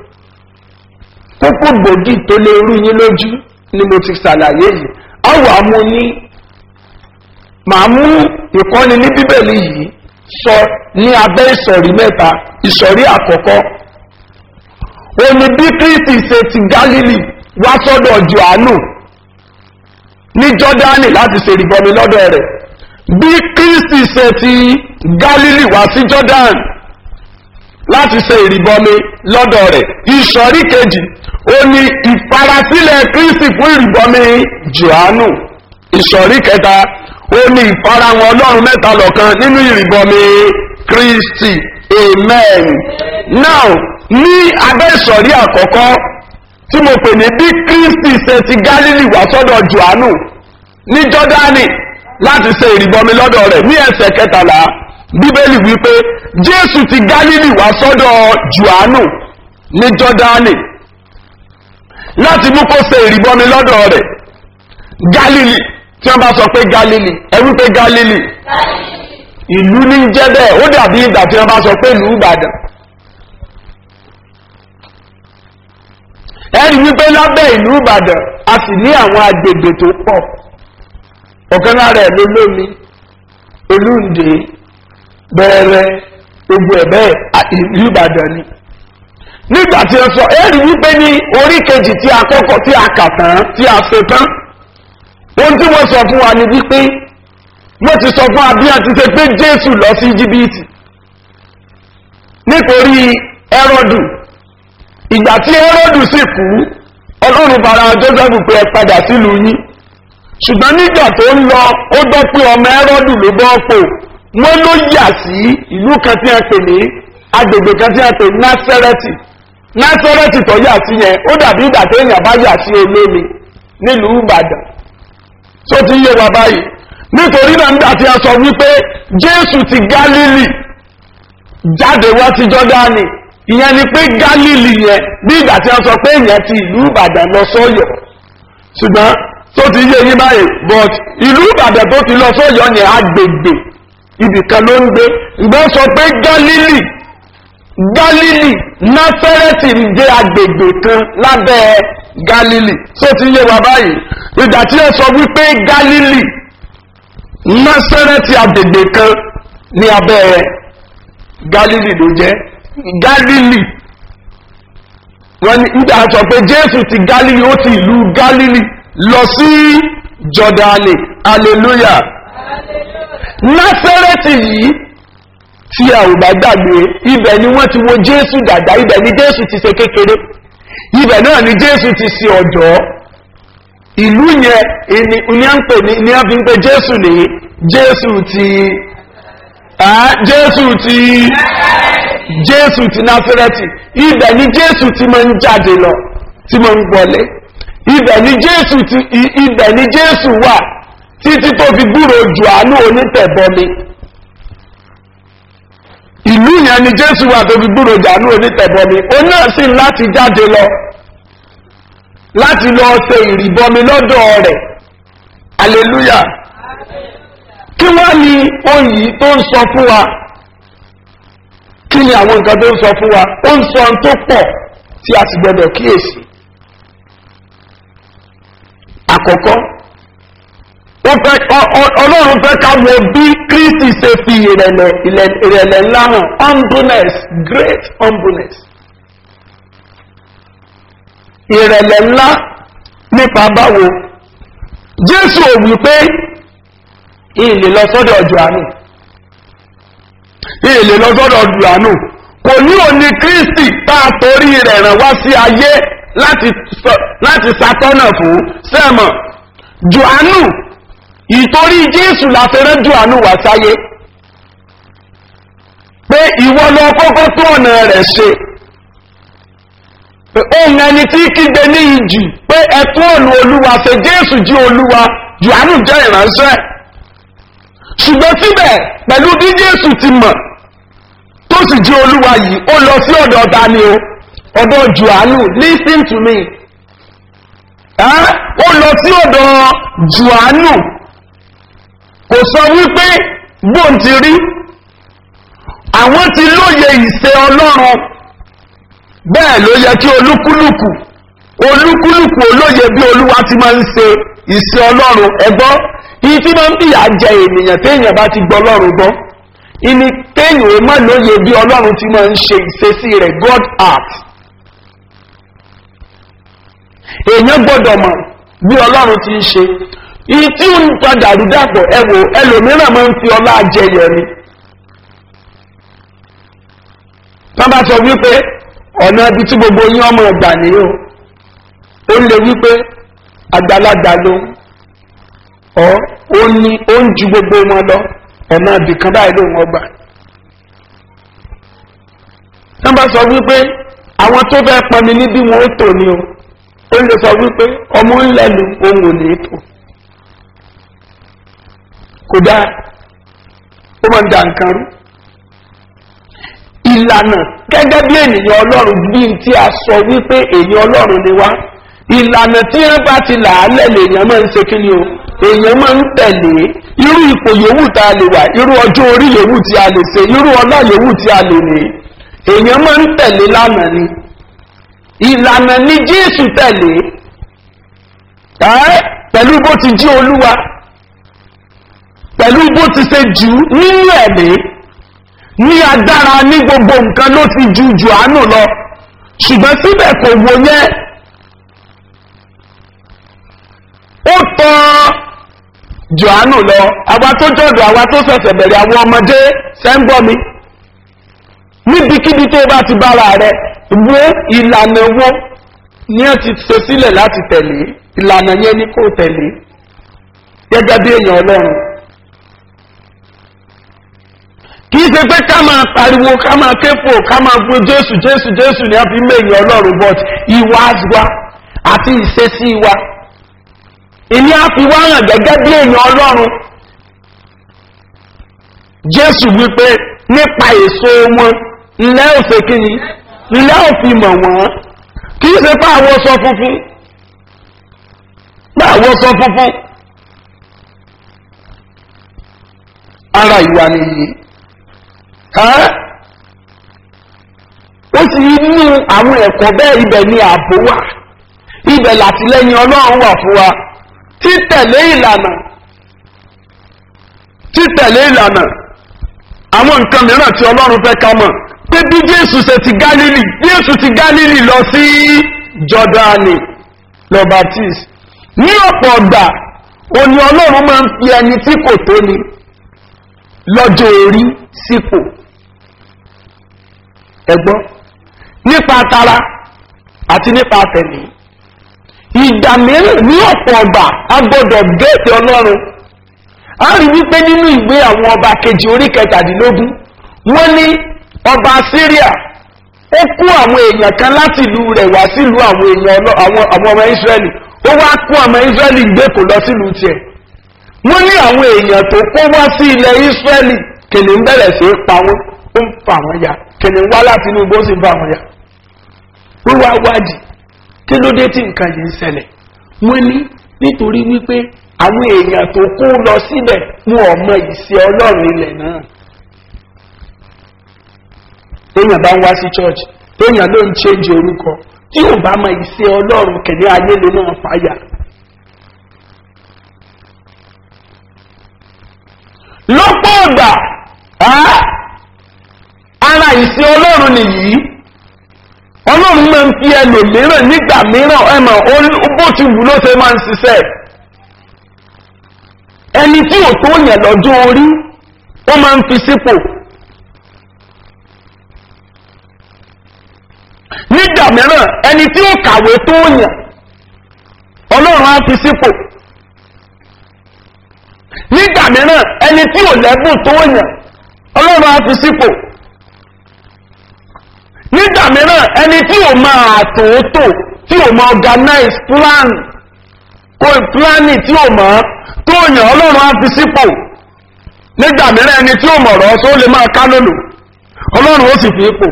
kókó gbòógì tó lè rú yín lójú ni mo ti ṣàlàyé yìí. àwọn àmú ní màá mú ìkọ́ni ní Bíbélì yìí sọ ní abẹ́ ìsọ̀rí mẹ́ta. ìsọ̀rí àkọ́kọ́ ó ní bí Kristi ṣe ti Gálílì wá sọ́dọ̀ Jòhánù ní Jọ́dánì láti ṣe ìrìbọmi lọ́dọ̀ rẹ̀. bí Kristi ṣe ti Gálílì wá sí Jọ́dánì láti ṣe ìrìbọmi lọ́dọ̀ rẹ̀. ìsọ̀rí kejì ó ní ìfarasílẹ̀ Kristi fún ìrìbọmi Jòhánù. ìsọ̀rí kẹta ó ní ìfarahàn ọlọ́run mẹ́ta lọ́kan nínú ìrìbọmi kristi amen. now ní abẹ́ ìsọ̀rí àkọ́kọ́ tí mo pè ní bí kristi ṣe ti gálílì wá sọ́dọ̀ johannu ní jọ́dánì láti ṣe ìrìbọmi lọ́dọ̀ rẹ̀ ní ẹsẹ̀ kẹtàlá bíbélì wípé jésù ti gálílì wá sọ́dọ̀ johannu ní jọ́dánì láti mú kó ṣe ìrìbọmi lọ́dọ̀ rẹ̀. gálílì tí wọ́n bá sọ pé gálílì ẹ wípé gálílì ìlú ní jẹ́ bẹ́ẹ̀ ó dàbí ìgbà tí wọ́n bá sọ pé ìlú ìbàdàn. ẹ̀rí wípé lábẹ́ ìlú ìbàdàn a sì ní àwọn agbègbè tó pọ̀ ọ̀kan lára ẹ̀ ló lómi olúǹde bẹ̀rẹ̀ gbogbo ẹ̀ bẹ́ẹ̀ ìlú ìbàdàn ni. nígbà tí wọ́n sọ ẹ̀rí wípé ní orí kejì tí a kọ́kọ́ tí a kà tán tí a ṣe tán ohun tí wọ́n sọ fún wa ni wípé wọ́n ti sọ fún abíyá ti ṣe pé jésù lọ sí íjíbítì nítorí ẹrọ́dù ìgbà tí ẹrọ́dù sì kú ọlọ́run bára joseph pé ẹ padà sílùú yín ṣùgbọ́n nígbà tó ń lọ ó gbọ́ pé ọmọ ẹrọ́dù ló bọ́ pò wọ́n ló yà sí ìlú kan tí a pè ní agbègbè kan tí a pè ní násẹ́rẹ́tì násẹ́rẹ́tì tó yà sí yẹn ó dàbí ìgbà tó èèyàn bá yà sí olómi nílùú ìbàdàn tó ti yé wa báyìí nítorí náà nígbà tí a sọ wípé jésù ti gálílì jáde wá sí jọ́dánì ìyẹn ni pé gálílì yẹn bí ìgbà tí a sọ pé ìyẹn ti ìlú ìbàdàn lọ sọ́yọ̀ ṣùgbọ́n tó ti yé yín báyìí but ìlú ìbàdàn tó ti lọ sọ́yọ̀ yẹn agbègbè ibìkan ló ń gbé ìgbọ́n sọ pé gálílì gálílì násẹ́rẹ́tì ń jẹ́ agbègbè kan lábẹ́ gálílì tó ti yé wa báyìí ìgbà tí ó sọ wípé gálílì násẹ́rẹ́tì agbègbè kan ní abẹ́ gálílì ló jẹ́ gálílì wọ́n ní ìgbà sọ pé jésù ti gálílì ó ti ìlú gálílì lọ sí jọ́dánì hallelujah násẹ́rẹ́tì yìí tí a ò bá gbàgbé ibẹ̀ ni wọ́n ti wo jésù dàgbà ibẹ̀ ni jésù ti ṣe kékeré ibẹ̀ náà ni jésù ti ṣe ọ̀dọ́ ìlú yẹn ni ní à ń pè ní ní à fi ń pe jésù ní jésù ti jésù ti jésù ti násẹ́rẹ́tì ibẹ̀ ni jésù ti máa ń jáde lọ tí máa ń wọlé ibẹ̀ ni jésù ti ibẹ̀ ni jésù wà títí tó fi gbúrò jòhánù onítẹ̀bọmi ìlú yẹn ni jésù wà tó fi gbúrò jòhánù onítẹ̀bọmi ó náà sì láti jáde lọ láti lọ ṣe ìrìbọmi lọ́dọ̀ rẹ̀ hallelujah kí wọ́n ní oyì tó ń sọ fún wa kí ni àwọn nǹkan tó ń sọ fún wa ó ń sọ ohun tó pọ̀ tí a sì gbọdọ̀ kíyèsí àkọ́kọ́ ọlọ́run fẹ́ ká wo bí kristi ṣe fi ìrẹ̀lẹ̀ ńlá hàn humbleness great humbleness ìrẹ̀lẹ̀ ńlá nípa báwo jésù ò wí pé ìlè lọ sọ́dọ̀ jòhánù ìlè lọ sọ́dọ̀ jòhánù kò ní òní kristi tá a torí rẹ̀ ràn wá sí ayé láti ṣàtọ́nà fún sẹ́mọ̀ jòhánù ìtorí jésù la fẹ́rẹ́ jòhánù wá sáyé pé ìwọ lọ kọ́kọ́ tó ọ̀nà rẹ̀ ṣe ohun ẹni tí kígbe ní ìjì pé ẹ̀tún ọ̀nà olúwa ṣe jésù jí olúwa jòhánù jẹ́ ìránṣẹ́ ṣùgbọ́n síbẹ̀ pẹ̀lú bí jésù ti mọ̀ tó sì jí olúwa yìí ó lọ sí ọ̀dọ̀ ọba ni o ọ̀dọ̀ jòhánù listen to me ó lọ sí ọ̀dọ̀ jòhánù kò sọ wípé bóun ti rí àwọn ti lóye ìṣe ọlọ́run bẹ́ẹ̀ ló yẹ kí olúkúlùkù olúkúlùkù olóye bí olúwa ti máa ń ṣe ìṣe ọlọ́run ẹgbọ́ yìí tí máa ń bìyà jẹ ènìyàn téèyàn bá ti gbọ́ ọlọ́run gbọ́ ìní téèyàn ó má lóye bí ọlọ́run ti máa ń ṣe ìṣesí rẹ̀ god art èèyàn gbọ́dọ̀ mọ̀ bí ọlọ́run ti ń ṣe ìyí tí ó ń padà rí dàpọ̀ ẹwò ẹlòmíràn máa ń fi ọlá jẹyẹ ni tán bá sọ wípé ọ̀nà ibi tí gbogbo yín ọmọ ọgbà nìyó ó lè wípé àgbàlagbà ló ọ́ ó ní ó ń ju gbogbo wọn lọ ọ̀nà ibìkan báyìí ló wọ́n gbà. wọ́n bá sọ wípé àwọn tó fẹ́ pọnmi níbí wọn ó tò ní o ó lè sọ wípé ọmọ ń lẹ́nu ohun ò ní tò kò dáa ó máa ń da nǹkan rú. ìlànà gẹ́gẹ́ bí ènìyàn ọlọ́run bí tí a sọ wípé èèyàn ọlọ́run ni wá ìlànà tí wọ́n bá ti là á lẹ́lẹ̀ èèyàn máa ń ṣe kí ni o èèyàn máa ń tẹ̀lé irú ipò yòówù tá a lè wà irú ọjọ́ orí yòówù tí a lè ṣe irú ọlá yòówù tí a lè ní èèyàn máa ń tẹ̀lé lánàá ni ìlànà ni Jésù tẹ̀lé pẹ̀lú bó ti jí olúwa pẹ̀lú bó ti ṣe jù nínú ẹ̀mí ní agbára ní gbogbo nǹkan ló ti ju Jòhánù lọ ṣùgbọ́n síbẹ̀ kò wò yẹn ó tọ́ Jòhánù lọ àwa tó jọ̀dọ̀ àwa tó ṣẹ̀ṣẹ̀ bẹ̀rẹ̀ àwọn ọmọdé sẹ́ńgbọ́ mi níbikíbi tó bá ti bára rẹ̀ wo ìlànà wo ni ẹ ti ṣe sílẹ̀ láti tẹ̀lé ìlànà yẹn ni kò tẹ̀lé gẹ́gẹ́ bí èèyàn ọlọ́run kìí ṣe pé ká máa pariwo ká máa kéfò ká máa gbé Jésù Jésù Jésù ni a fi mé èèyàn ọlọ́run but ìwà wa àti ìṣesí wa ìní a fi wá hàn gẹ́gẹ́ bí èèyàn ọlọ́run Jésù wípé nípa èso wọn ńlẹ́ òfin kìíní ńlẹ́ òfin mọ̀ wọ́n kìí ṣe pé àwọn sọ funfun pé àwọn sọ funfun ara ìwà nìyí ó sì inú àwọn ẹ̀kọ́ bẹ́ẹ̀ ibẹ̀ ni ààbò wà ibẹ̀ làtìlẹ́yìn ọlọ́run wà fún wa títẹ̀lé ìlànà títẹ̀lé ìlànà àwọn nǹkan mìíràn tí ọlọ́run fẹ́ ká mọ̀ pé bí Jésù ṣe ti Gálílì Jésù ti Gálílì lọ sí Jọ́dánì lọ baptist ní ọ̀pọ̀ ọ̀gbà òní ọlọ́run máa ń fi ẹni tí kò tó ni lọ́jọ́ orí sípò ẹ̀gbọ́n nípa tara àti nípa tẹ̀mí ìgbà mìíràn ní ọ̀pọ̀ ọ̀gbà a gbọ́dọ̀ géètì ọlọ́run a rí wípé nínú ìwé àwọn ọba kejì orí kẹtàdínlógún wọ́n ní ọba Síríà ó kó àwọn èèyàn kan láti ìlú rẹ̀ wá sílùú àwọn èèyàn àwọn ọmọ Ísírẹ́lì ó wá kó ọmọ Ísírẹ́lì gbé kò lọ sílùú tiẹ̀ wọ́n ní àwọn èèyàn tó kó wá sí ilẹ̀ Ísírẹ́lì kìnìún bẹ̀rẹ̀ sí í pa wọ́n ó ń fa àwọn ya kìnìún wá láti inú igbó sì ń fa àwọn ya wọ́n wá wádìí kí ló dé tí nǹkan yìí ń ṣẹlẹ̀ wọ́n ní nítorí wípé àwọn èèyàn tó kó lọ síbẹ̀ wọn ò mọ ìṣe Ọlọ́run ilẹ̀ náà téèyàn bá ń wá sí church téèyàn ló ń change orúkọ tí ò bá mọ ìṣe Ọlọ́run kìnìún ayé ló náà fàyà. lọ́pọ̀ ọ̀gbà ara ìsìn Ọlọ́run nìyí Ọlọ́run máa ń fi ẹlòmíràn nígbà mìíràn ẹmọ̀ bó ti wù ló ṣe máa ń ṣiṣẹ́ ẹni tí ò tó yàn lọ́jọ́ orí ó máa ń fi sípò nígbà mìíràn ẹni tí ó kàwé tó yàn Ọlọ́run á fi sípò nígbà mìíràn ẹni tí ò lẹ́bùn tó yàn Ọlọ́run á fi sípò nígbà mìíràn ẹni tí ò máa àtòótò tí ò máa organize plan kó planning tí ò máa tó yàn Ọlọ́run á fi sípò nígbà mìíràn ẹni tí ò mọ̀rọ̀ tó lè máa ká lòlò Ọlọ́run ó sì fi ipò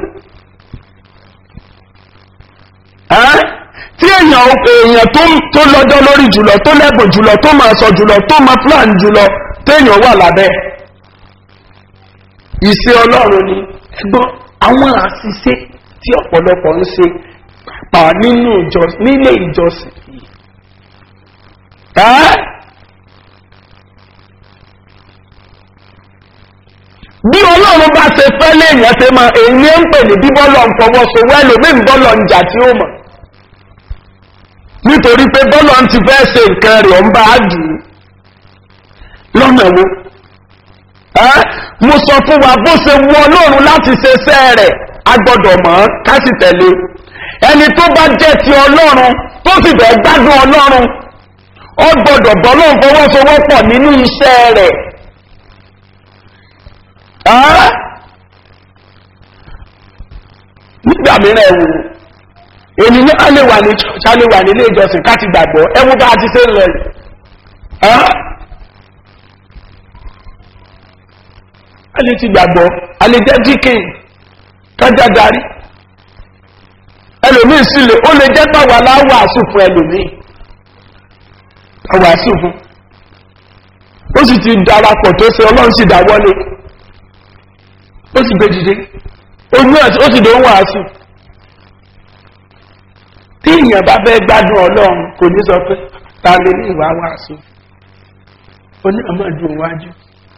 tí èèyàn èèyàn tó lọ́jọ́ lórí jùlọ tó lẹ́bùn jùlọ tó máa sọ jùlọ tó máa plan jùlọ téèyàn wà lábẹ́ ìṣe Ọlọ́run ni ẹgbọ́n àwọn àṣìṣe tí ọ̀pọ̀lọpọ̀ ń ṣe pa nínú nílé ìjọsìn yìí bí Ọlọ́run bá ṣe fẹ́ léèyàn ṣe máa èyí ń pè ní bíbọ́lọ̀ ń fọwọ́ so wẹ́lò mí ń bọ́lọ̀ ń jà tí ó mọ̀ nítorí pé bọ́lọ̀ ń ti fẹ́ ṣe nǹkan rẹ̀ ọ̀ ń bá a dùn lọ́nà wo mo sọ fún wa bó ṣe wù Ọlọ́run láti ṣe iṣẹ́ rẹ̀ a gbọ́dọ̀ mọ̀ ká sì tẹ̀lé ẹni tó bá jẹ́ ti Ọlọ́run tó sì fẹ́ gbádùn Ọlọ́run ó gbọ́dọ̀ bọ́ lóun fọwọ́sowọ́pọ̀ nínú iṣẹ́ rẹ̀. nígbà mìíràn ẹ̀wù ènìyàn á lè wà ní church á lè wà nílé ìjọsìn ká ti gbàgbọ́ ẹ̀wù bá a ti ṣe ń lọ yìí. a lè ti gbàgbọ́ a lè jẹ́ díkìn kájá darí ẹlòmíì sì lè ó lè jẹ́ pàwọ́ aláwàásù fún ẹlòmíì àwàásù fún ó sì ti darapọ̀ tó ṣe ọlọ́run sì dáwọ́lé ó sì gbé dìde ojú ó sì dé ń wàásù tí èèyàn bá fẹ́ gbádùn ọlọ́run kò ní sọ pé ta lè ní ìwà wàásù ó ní àmọ́ ìdùn wájú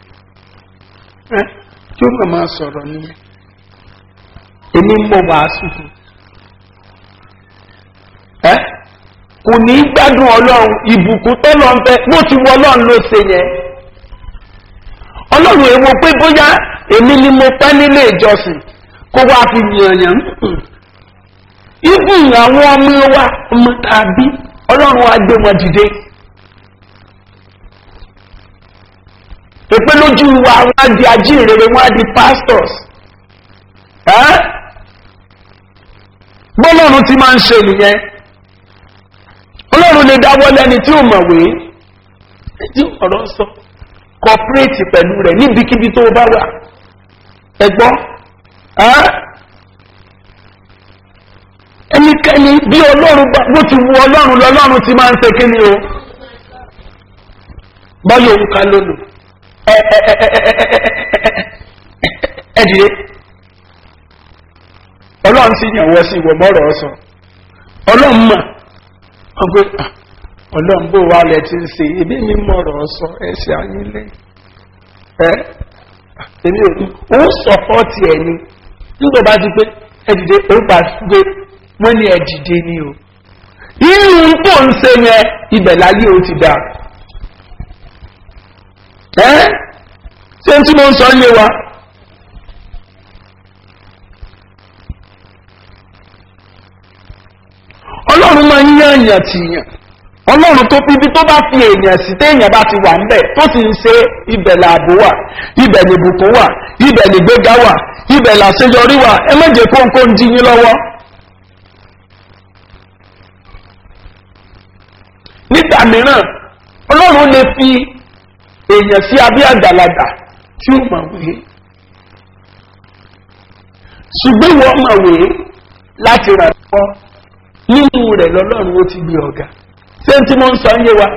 tí ó mọ̀ máa sọ̀rọ̀ nìyẹn èmi mọ̀ wàásù fún ẹ́ kò ní gbádùn ọlọ́run ìbùkún tó lọ ń fẹ́ bó ti wọ ọlọ́run ló ṣe yẹn ọlọ́run èwo pé bóyá èmi ni mo pẹ́ nílé ìjọsìn kó wá fi yànyàn ibùn àwọn ọmọ wa ọmọ tàbí ọlọ́run wa gbé wọn dìde pẹ̀pẹ́ lójú wa wọ́n á di ajínrere wọ́n á di pastors gbọ́lọ́run ti máa ń ṣe nìyẹn ọlọ́run lè dáwọ́ lẹ́ni tí ó mọ̀wé tí ọ̀rọ̀ sọ cooperate pẹ̀lú rẹ̀ níbikíbi tó bá wà ẹgbọ́ ẹnikẹ́ni bí ọlọ́run bó ti wu ọlọ́run lọ́lọ́run ti máa ń ṣe kí ni o bọ́yọ̀ òun ká lónìí ẹ̀dìdé ọlọ́run sí ìyàwó sí ìwọ̀ mọ́rọ̀ ọ̀sọ̀ ọlọ́run mọ̀ ọgbẹ́ ọlọ́run bó wà lẹ ti ń se ebí mi mọ̀rọ̀ ọ̀sọ̀ ẹ̀ṣẹ̀ ayílẹ̀ ẹ́ èmi ò ń sọ̀pọ̀tì ẹ̀ ni nígbà bá ti pé ẹ̀dìdé ó bá gbé wọ́n ní ẹ̀dìdé ni o irú tó ń se yẹn ibẹ̀ láyé ó ti dáa ẹ́ ṣe tí mo ń sọ yé wa ọlọ́run máa ń yán èèyàn tì yàn ọlọ́run tó fi ibi tó bá fi èèyàn sí téèyàn bá ti wà ńbẹ̀ tó sì ń ṣe ibẹ̀ làbò wà ibẹ̀ nìbùkún wà ibẹ̀ nìgbéga wà ibẹ̀ làṣeyọrí wà ẹ má jẹ́ kóńkó ń di yín lọ́wọ́. nígbà mìíràn ọlọ́run lè fi èèyàn sí abẹ́ àgbàlagbà tí ó mọ̀ wé ṣùgbọ́n wọ́n mọ̀ wé láti rà lọ́wọ́ nínú rẹ̀ lọ́lọ́run ó ti gbé ọ̀gá ṣé tí mo ń sọ yé wa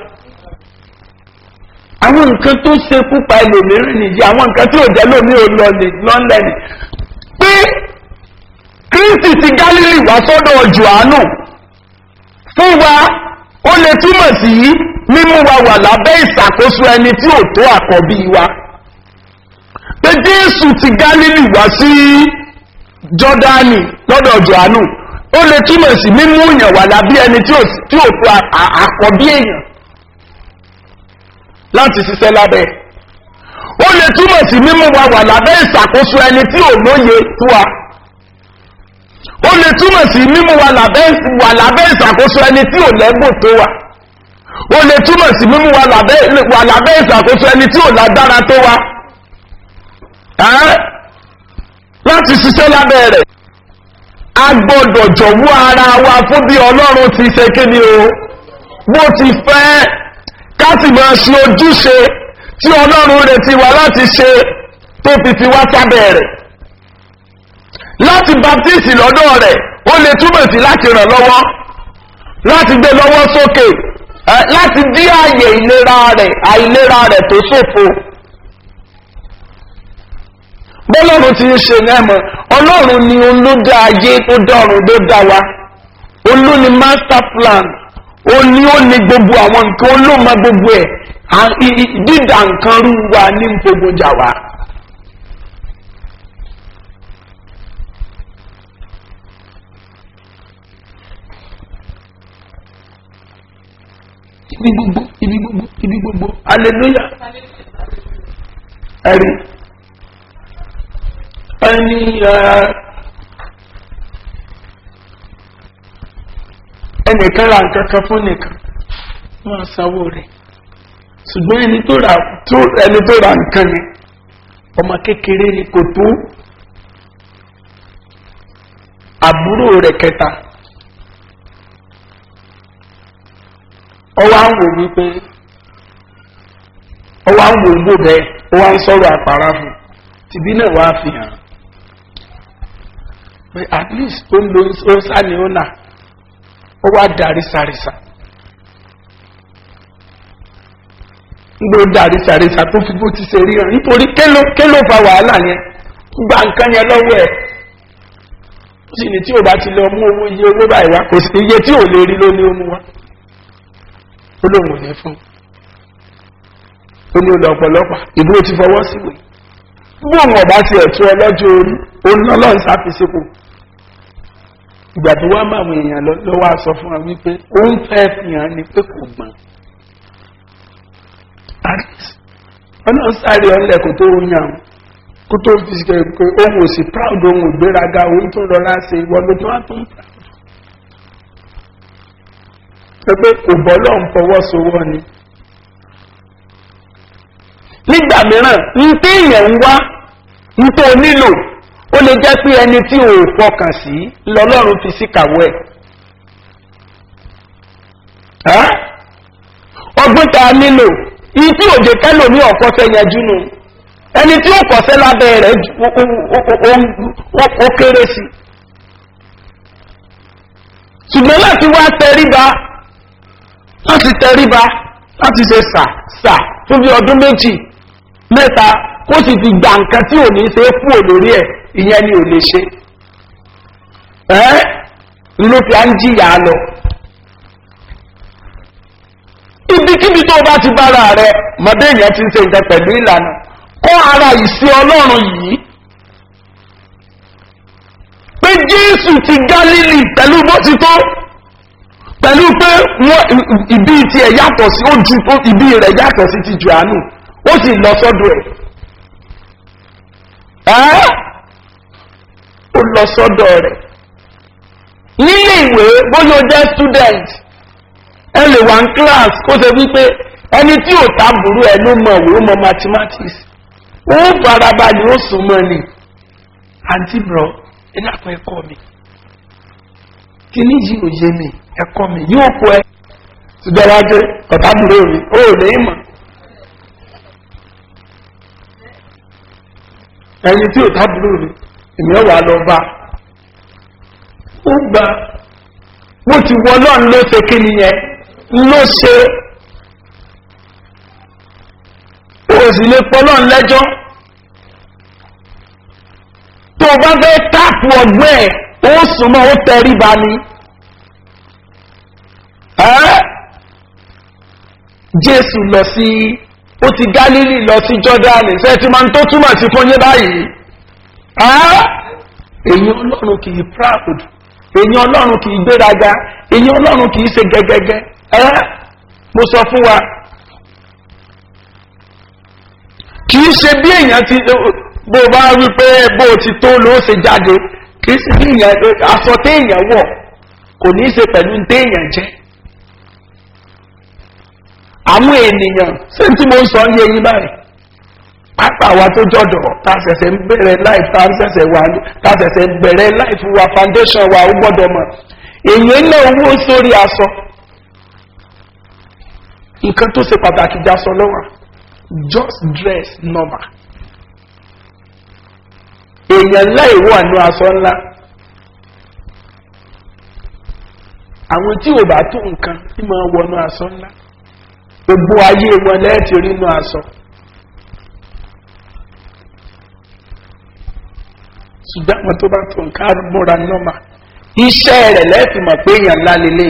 àwọn nǹkan tó ṣe púpà ẹlòmíràn nìyí àwọn nǹkan tí ò jẹ́ lómi ò lọ lọ́nlẹ́nì pé kristi ti gálílì wá sọ́dọ̀ jòhánù fún wa ó lè túmọ̀ sí mímú wa wà lábẹ́ ìṣàkóso ẹni tí ò tó àkọ́bí wa pé jésù ti gálílì wá sí jọ́dánì lọ́dọ̀ jòhánù ó lè túmọ̀ sí mímú èèyàn wà lábí ẹni tí ò tó àkọ́bí èèyàn láti ṣiṣẹ́ lábẹ́ ó lè túmọ̀ sí mímú wa wà lábẹ́ ìṣàkóso ẹni tí ò lóye tó wa ó lè túmọ̀ sí mímú wa wà lábẹ́ ìṣàkóso ẹni tí ò lẹ́gbò tó wa ó lè túmọ̀ sí mímú wa wà lábẹ́ ìṣàkóso ẹni tí ò lágbára tó wa láti ṣiṣẹ́ lábẹ́ rẹ̀ a gbọ́dọ̀ jọ̀wọ́ ara wa fún bí ọlọ́run ti ṣe kí ni o bó ti fẹ́ ká sì máa ṣe ojúṣe tí ọlọ́run rẹ̀ ti wà láti ṣe tó fi fi wá sábẹ́ rẹ̀ láti baptisi lọ́dọ̀ rẹ̀ ó lè túmọ̀ sí láti ràn lọ́wọ́ láti gbé lọ́wọ́ sókè láti dí ààyè ìlera rẹ̀ àìlera rẹ̀ tó ṣòfò bọ́lọ́run ti ń ṣe nẹ́mọ̀ ọlọ́run ni olódá ayé tó dọ̀run ló dá wa olú ni master plan ó ní ó ní gbogbo àwọn nǹkan olóòmọ gbogbo ẹ̀ dídà nǹkan rú wa ní gbogbo jà wá. ibi gbogbo ibi gbogbo ibi gbogbo hallelujah ẹ̀rí ẹni ẹnìkan ra nǹkan kan fún nìkan wọ́n á sanwó rẹ̀ ṣùgbọ́n ẹni tó ra ẹni tó ra nǹkan yẹn ọmọ kékeré ni kò tó àbúrò rẹ̀ kẹta ọwọ́ àwọn wò wípé ọwọ́ àwọn wò ń bò bẹ́ẹ̀ ọwọ́ àwọn sọ̀rọ̀ àpárá fún tìbí náà wá fi hàn pé at least ó ń lo ó ń sá ni ó nà ó wá darí sàrìsà ńgbó darí sàrìsà tó fi bó ti ṣe rí hàn nítorí kélo kélo fa wàhálà yẹn gba nǹkan yẹn lọ́wọ́ ẹ̀ ó sì ní tí ò bá ti lọ mú owó iye owó báyìí wá kò sí iye tí ò lè rí ló ní ó mú wá ó lóun ò ní fún ó ní olè ọ̀pọ̀lọpọ̀ ìbúrò ti fọwọ́ síwèé bóun ọba ti ẹ̀tọ́ ọlọ́jọ́ orí olólọ́run sáfisípò ìgbà tó wá máa àwọn èèyàn lọ́wọ́ sọ fún wa wípé ó ń fẹ́ fi hàn ní pé kò gbọ́n ọlọ́run sáré ọlẹ́ kò tó yàn kó tó fi ṣe pé ohun òsì proud ohun ògbéraga ohun tó rọra ṣe ìwọ ló tó wá tó ń proud pé pé kò bọ́ lọ́n fọwọ́ sowọ́ ni nígbà mìíràn ní tí èèyàn ń wá ní tó nílò ó lè jẹ́ pé ẹni tí ò fọkàn sí lọ́lọ́run fi sí kàwọ́ ẹ̀ ọgbọ́n tá a nílò yìí tí òjò kẹ́lò ní ọ̀kọ́sẹ́ yanjú nù ẹni tí ó kọ́sẹ́ lábẹ́ rẹ̀ ó kéré sí ṣùgbọ́n láti wá tẹríba láti tẹríba láti ṣe sà sà fún bí ọdún méjì mẹ́ta kó sì fi gbà nǹkan tí ò ní ṣe é fún olórí ẹ̀ ìyẹn ni ò lè ṣe ẹ́ ló fi à ń jìyà lọ ibikíbi tó bá ti bára rẹ mọ̀dé èèyàn ti ń ṣe nǹkan pẹ̀lú ìlànà kọ́ ara ìsí ọlọ́run yìí pé jésù ti gálílì pẹ̀lú bó ti tó pẹ̀lú pé ìbí ti ẹ̀ yàtọ̀ sí ojú ìbí rẹ̀ yàtọ̀ sí ti jòhánù ó sì lọ sọ́dọ̀ ẹ̀ ẹ́ ó lọ sọ́dọ̀ rẹ̀ nílé ìwé bóyá ó jẹ́ student ẹ lè wà ní class kó ṣe wípé ẹni tí ò tábùrú ẹ ló mọ̀ ìwé ó mọ mathematics ó farabalẹ̀ ó sùn mọ́ ni àǹtí bro ẹ dàpọ̀ ẹ̀kọ́ mi kíní yìí ò yé mi ẹ̀kọ́ mi yóò kọ́ ẹ ṣùgbọ́n wá jẹ́ ọ̀tábùrú mi ó lè mọ̀ ẹni tí ò tábùrú mi èmi ọ̀ wà lọ bá ó gba bó ti wọ náà ló ṣe kí nìyẹn ló ṣe ó sì lè pọ́lọ́ lẹ́jọ́ tó bá fẹ́ táàpù ọgbẹ́ ẹ̀ ó súnmọ́ ó tẹríba ni jésù lọ sí ó ti gálílì lọ sí jọ́dánì sẹ́ẹ̀tì máa ń tó túmọ̀ sí fún yín báyìí èyí ọlọ́run kì í proud èyí ọlọ́run kì í gbéraga èyí ọlọ́run kì í ṣe gẹ́gẹ́gẹ́ ẹ́ mo sọ fún wa kì í ṣe bí èèyàn ti bó bá wí pé bó ti tó ló ṣe jáde kì í ṣe bí èèyàn aṣọ téèyàn wọ̀ kò ní í ṣe pẹ̀lú téèyàn jẹ́ àwọn ènìyàn ṣé tí mo ń sọ ń yé yín báyìí pápá wa tó jọ̀dọ̀ tá a ṣẹ̀ṣẹ̀ ń bẹ̀rẹ̀ life tá a ṣẹ̀ṣẹ̀ wà tá a ṣẹ̀ṣẹ̀ ń bẹ̀rẹ̀ life wa foundation wa ó gbọ́dọ̀ mọ̀ èyí ná owó sórí aṣọ nǹkan tó ṣe pàtàkì jásọ lọ́wọ́ just dress normal èèyàn láì wà ní aṣọ ńlá àwọn tí ò bá tó nǹkan tí máa wọnú aṣọ ńlá gbogbo ayé wọn lẹ́ẹ̀tì rí inú aṣọ. ṣùgbọ́n àwọn tó bá tó nǹkan múra nọ́mà iṣẹ́ rẹ̀ lẹ́ẹ̀fì mọ̀ pé èèyàn ńlá lélẹ̀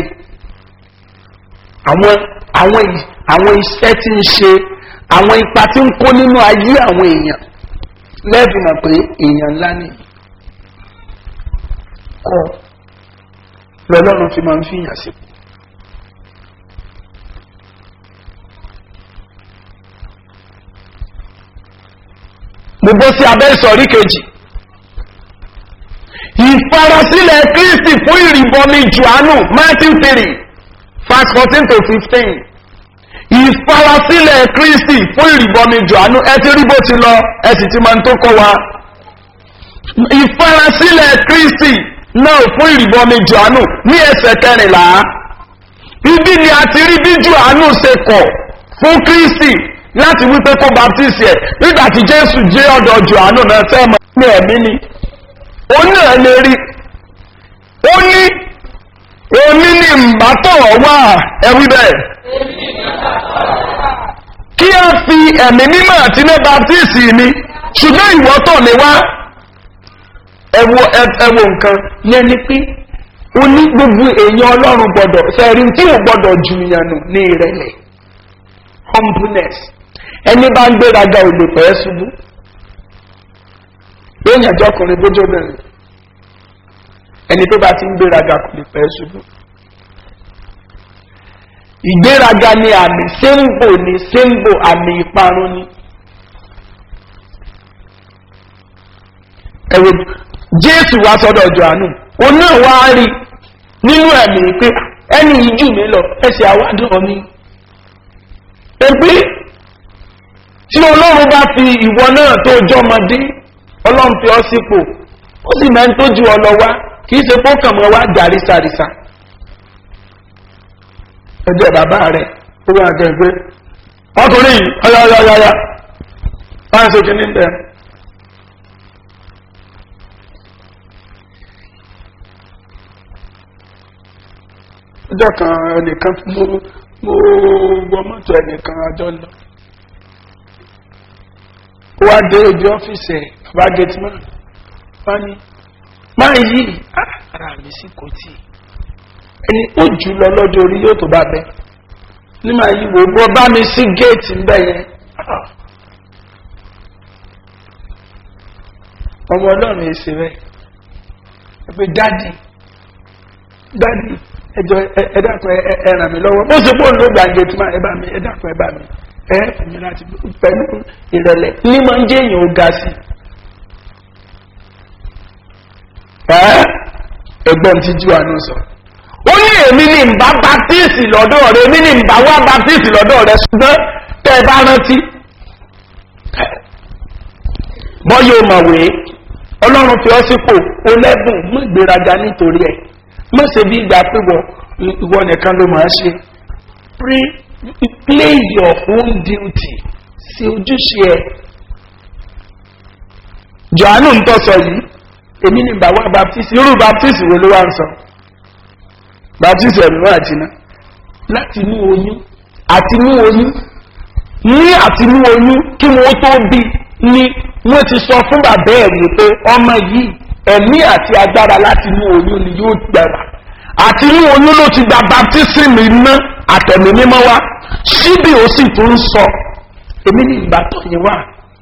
àwọn àwọn àwọn iṣẹ́ tí ń ṣe àwọn ipa tí ń kó nínú ayé àwọn èèyàn lẹ́ẹ̀fì mọ̀ pé èèyàn ńlá ni kọ́ lọ́lọ́run fi máa ń fìyàn sí. mo bọ́ sí abẹ́ ìsọ̀rí kejì ìfarasílẹ̀ kristi fún ìrìbọmi johannu matthew three verse fourteen to fifteen ìfarasílẹ̀ kristi fún ìrìbọmi jòhánù ẹ ti rí bó ti lọ ẹ sì ti máa ń tó kọ́ wa ìfarasílẹ̀ kristi náà fún ìrìbọmi jòhánù ní ẹsẹ̀ kẹrìnlá ibi ni a ti rí bí jòhánù ṣe kọ̀ fún kristi láti wípé kó baptisi ẹ̀ nígbà tí jésù jẹ́ ọ̀dọ̀ jòhánù náà sẹ́mọ̀ ní ẹ̀mí ni ó náà lè rí ó ní èmi ni mbàtọ̀ wà ẹ̀wí bẹ́ẹ̀ kí a fi ẹ̀mí mímọ̀ àti ní baptisi mi ṣùgbọ́n ìwọ́tọ̀ lè wá ẹwọ ẹwọ nǹkan yẹn ni pé ó ní gbogbo èèyàn ọlọ́run gbọ́dọ̀ sẹ́rí tí ò gbọ́dọ̀ ju ìyànù ní ìrẹ̀lẹ̀ humbleness ẹni bá ń gbéraga ò lè pẹ́ ṣubú èèyàn jọkùnrin bójú obìnrin ẹni tó bá ti ń gbéraga kò lè pẹ́ ṣubú ìgbéraga ni àmì símbò ni símbò àmì ìparun ni ẹ̀wọ̀ jésù wá sọ́dọ̀ jòhánù o náà wá rí nínú ẹ̀mí pé ẹni ìjú mi lọ ẹsẹ̀ àwádùn ọmí ẹgbẹ́ tí ọlọ́run bá fi ìwọ náà tó jọmọdé ọlọ́run fi ọ sípò ó sì máa ń tójú ọ lọ wá kìí ṣe pé ó kàn mọ́ wá jàrísàrísà ẹjọ́ bàbá rẹ̀ ó wà jẹ́ pé ọkùnrin yìí ọyọ́yọ́yọ́yọ́ wọ́n ń sókè ní bẹ́ẹ̀ ọjọ́ kan ẹnìkan mo mo wọ mọ́tò ẹnìkan àjọ lọ ó wá dé ojú ọ́fíìsì ẹ̀ bàbá gẹ̀tìmọ́ wọ́n ní máa yí ara mi sí kò tí ẹni ó jù lọ lọ́jọ́ orí yóò tó bá bẹ́ ní máa yí wo bọ́ bá mi sí géètì ń bẹ́ yẹn ọmọ ọlọ́run èsì rẹ̀ ẹgbẹ́ dádì dádì ẹjọ́ ẹ̀dàkọ̀ ẹ̀ràn mi lọ́wọ́ bó ṣe pọ̀ ló gbàgbé tí máa ẹbá mi ẹ̀dàkọ̀ ẹbá mi ẹ̀ fẹ̀mí láti pẹ̀lú ìrẹ̀lẹ̀ ní máa ń jẹ́ èèyàn ó ga sí ẹgbọ́n tí jú àánú sọ ó ní èmi ní ìbá baptisi lọ́dọ̀ rẹ̀ èmi ní ìbá wá baptisi lọ́dọ̀ rẹ̀ ṣùgbọ́n tẹ́ ẹ bá rántí bọ́ yóò mọ̀wé ọlọ́run fi ọ́ sípò ó lẹ́bùn mú ìgbéraga nítorí ẹ̀ má ṣe bí ìgbà pé ìwọ nìkan ló máa ṣe play your own duty sí ojúṣe ẹ johannu ń tọ́ sọ yìí èmi ní ìbá wá baptisi irú baptisi wo ló wá ń sọ baptisi ẹ̀mí wá àtiná láti inú oyún àti inú oyún ní àti inú oyún kí wọ́n tó bí ní wọ́n ti sọ fún bàbá ẹ̀ wípé ọmọ yìí ẹ̀mí àti agbára láti inú oyún ni yóò gbẹ̀rà àti inú oyún ló ti gba baptism iná àtẹ̀mí mímọ́ wá síbi ó sì tún ń sọ èmi ní ìbátan yìí wá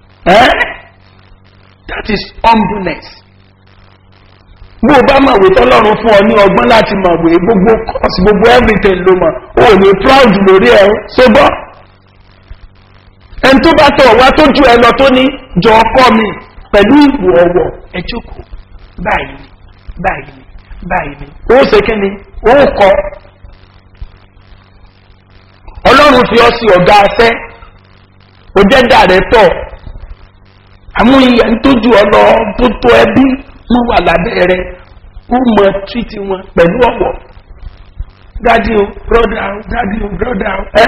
that is humbleness bó o bá mọ̀ wé tọ́lọ́run fún ọ ní ọgbọ́n láti mọ̀ wé gbogbo course gbogbo everything ló mọ̀ o ò ní proud lórí ẹ̀ sóbọ́ ẹni tó bá tọ̀ wá tó ju ẹ lọ tó ní jọ ọkọ mi pẹ̀lú ìwò ọ̀wọ̀ ẹ jókòó báyìí báyìí báyìí ó ṣe kí ni ó kọ ọlọ́run fi ọ sí ọ̀gá afẹ́ ó jẹ́ dàrẹ́tọ̀ àwọn ìyẹn tó ju ọ lọ tó tó ẹbí wọ́n wà lábẹ́ rẹ̀ ó mọ títí wọn pẹ̀lú ọ̀wọ̀ dádì o brọ́dà o dádì o brọ́dà o ẹ́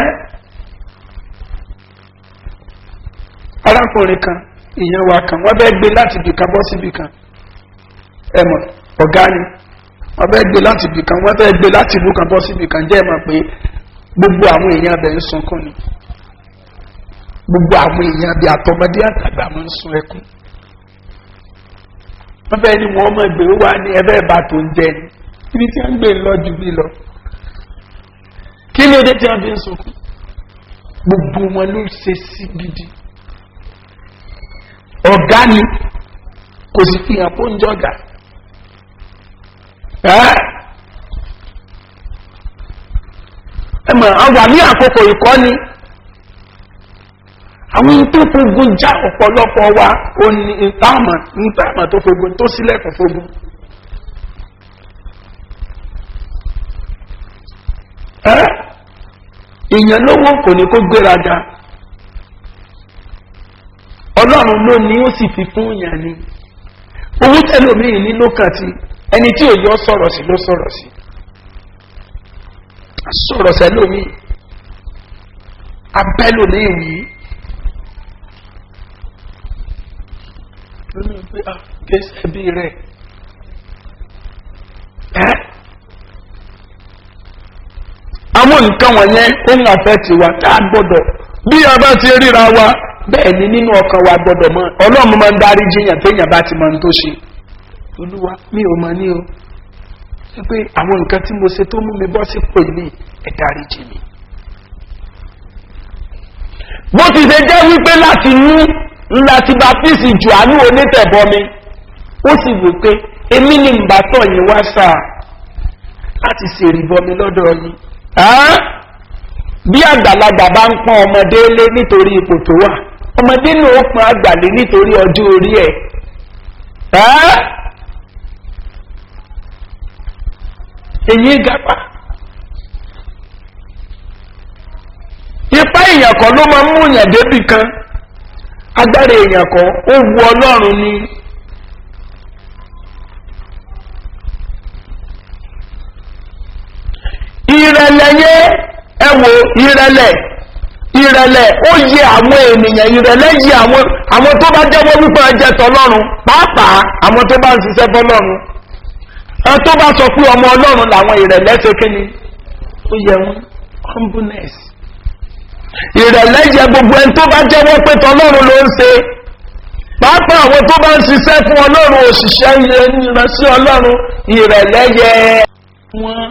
arákùnrin kan ìyẹn wa kan wọ́n bẹ́ gbé láti ibìkan bọ́ sí ibìkan ẹ̀mọ̀ ọ̀gá ni wọ́n bẹ́ gbé láti ibìkan wọ́n bẹ́ gbé láti ìlú kan bọ́ sí ibìkan jẹ́ ẹ̀mọ̀ pé gbogbo àwọn èèyàn abẹ ń sunkún ni gbogbo àwọn èèyàn abẹ àtọmọdé àtàgbà máa ń sun ẹkún wọ́n fẹ́ ní wọ́n mọ̀ gbé wá ní ẹbẹ́ ìbá tó ń jẹ ní ibi tí wọ́n ń gbé lọ jù bí lọ kí ló dé tí wọ́n fi ń sunkún gbogbo wọn ló ṣe sí gidi ọ̀gá ni kò sì fi hàn fún jọ́gà ẹ mọ̀ àwọn àmì àkókò ìkọ́ni àwọn tó fogun já ọ̀pọ̀lọpọ̀ wa ó ní ìtààmà ìtààmà tó fogun tó sílẹ̀kùn fogun èèyàn lówó kò ní kó gbéraga ọlọ́run ló ní ó sì fi fún èèyàn ni owó tẹlómìn ní lókàtí ẹni tí òye ọ sọ̀rọ̀ sí ló sọ̀rọ̀ sí sọ̀rọ̀ sẹ́lómi abẹ́lómi ìwí lónìí pé ah gẹ́sẹ̀ bí rẹ̀ ẹ́ àwọn nǹkan wọ̀nyẹn ó ń àfẹ́ tiwa tá a gbọ́dọ̀ bí a bá ti ríra wa bẹ́ẹ̀ ni nínú ọkàn wa gbọ́dọ̀ mọ́ ọlọ́run máa ń darí jíyàn téèyàn bá ti mọ ohun tó ṣe olúwa mi ò mọ ní o pé àwọn nǹkan tí mo ṣe tó mú mi bọ́ sípò yìí ẹ darí jì mí. bó ti ṣe jẹ́ wípé láti nú ńlá ti baptisi Jòhánù onítẹ̀bọmi ó sì wò pé èmi ni ìbátan yìí wá sáà láti ṣèrìbọmi lọ́dọ̀ yìí. bí àgbàlagbà bá ń pọ́n ọmọdé lé nítorí ipò tó wà ọmọdé náà ó pọ́n àgbà lé nítorí ọjọ́ orí ẹ̀. èyí gapá ipá èèyàn kan ló máa ń mú èèyàn débì kan agbára èèyàn kan ó wu ọlọ́run ni ìrẹ̀lẹ̀ yẹ ẹ wo ìrẹ̀lẹ̀ ìrẹ̀lẹ̀ ó yẹ àwọn ènìyàn ìrẹ̀lẹ̀ yẹ àwọn àwọn tó bá jẹ́wọ́ wípé ẹjẹ́ tọlọ́run pàápàá àwọn tó bá ń ṣiṣẹ́ fọlọ́run àwọn tó bá sọ pé ọmọ ọlọ́run làwọn ìrẹ̀lẹ̀ ṣe kí ni ó yẹ wọn humbleness ìrẹ̀lẹ̀ yẹ gbogbo ẹni tó bá jẹ́wọ́ pé tọlọ́run ló ń ṣe pàápàá àwọn tó bá ń ṣiṣẹ́ fún ọlọ́run òṣìṣẹ́ ìrẹsí ọlọ́run ìrẹ̀lẹ̀ yẹ wọn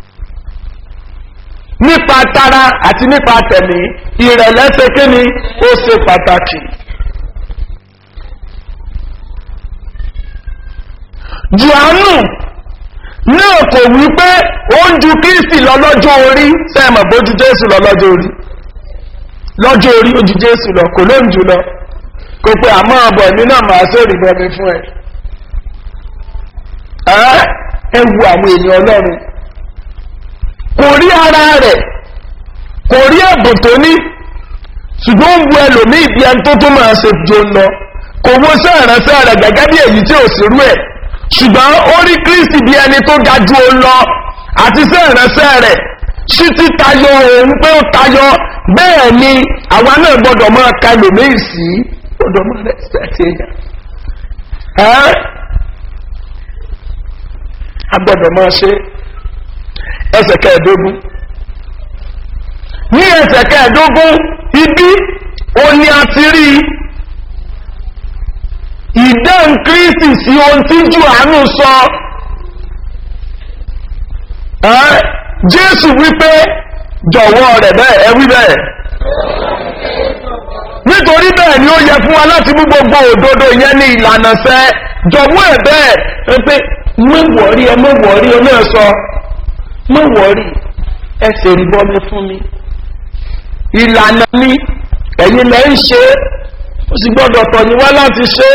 nípa tara àti nípa tẹ̀mí ìrẹ̀lẹ̀ ṣe kí ni ó ṣe pàtàkì. Jòhánù náà kò wí pé ó ń ju Kristi lọ lọ́jọ́ orí sẹ́ẹ̀mọ̀ bójú Jésù lọ lọ́jọ́ orí lọ́jọ́ orí ó ju Jésù lọ kò ló ń jù lọ kò pé àmọ́ ọ̀bọ̀ èmi náà máa sórí bọ́mi fún ẹ. ẹ wu àwọn èèyàn Ọlọ́run kò rí ara rẹ̀ kò rí ẹ̀bùn tó ní ṣùgbọ́n ń bu ẹlòmí ìbí ẹni tó tó máa ṣe jò lọ kò wo sẹ́ẹ̀rẹ́sẹ́ rẹ̀ gẹ́gẹ́ bí èyí tí ò sí rú ẹ̀ ṣùgbọ́n ó rí Kristi bí ẹni tó ga ju ó lọ àti sẹ́ẹ̀rẹ́sẹ́ rẹ̀ sí ti tayọ òun pé ó tayọ bẹ́ẹ̀ ni àwa náà gbọ́dọ̀ máa ka ẹlòmí sí gbọ́dọ̀ máa rẹ̀ sẹ́ẹ̀tì èèyàn ẹ́ a gbọ́dọ̀ máa ṣe ẹsẹ̀ kẹẹ̀dógún ní ẹsẹ̀ kẹẹ̀dógún ibi òní àti rí ìdán Kristi sí ohun tí Jòhánù sọ ẹ́ Jésù wípé jọ̀wọ́ rẹ̀ bẹ́ẹ̀ ẹ wí bẹ́ẹ̀ nítorí bẹ́ẹ̀ ni ó yẹ fún wa láti mú gbogbo òdodo yẹn ní ìlànà sẹ́ jọ̀wọ́ ẹ̀ bẹ́ẹ̀ pé mẹ́wọ̀ọ́rí ẹ mẹ́wọ̀ọ́rí ọ náà sọ mọ́ wọ́rí ẹsẹ̀ ìbọmi fún mi ìlànà mi ẹ̀yin lẹ́ ń ṣe ó sì gbọ́dọ̀ tọ̀yìn wá láti ṣe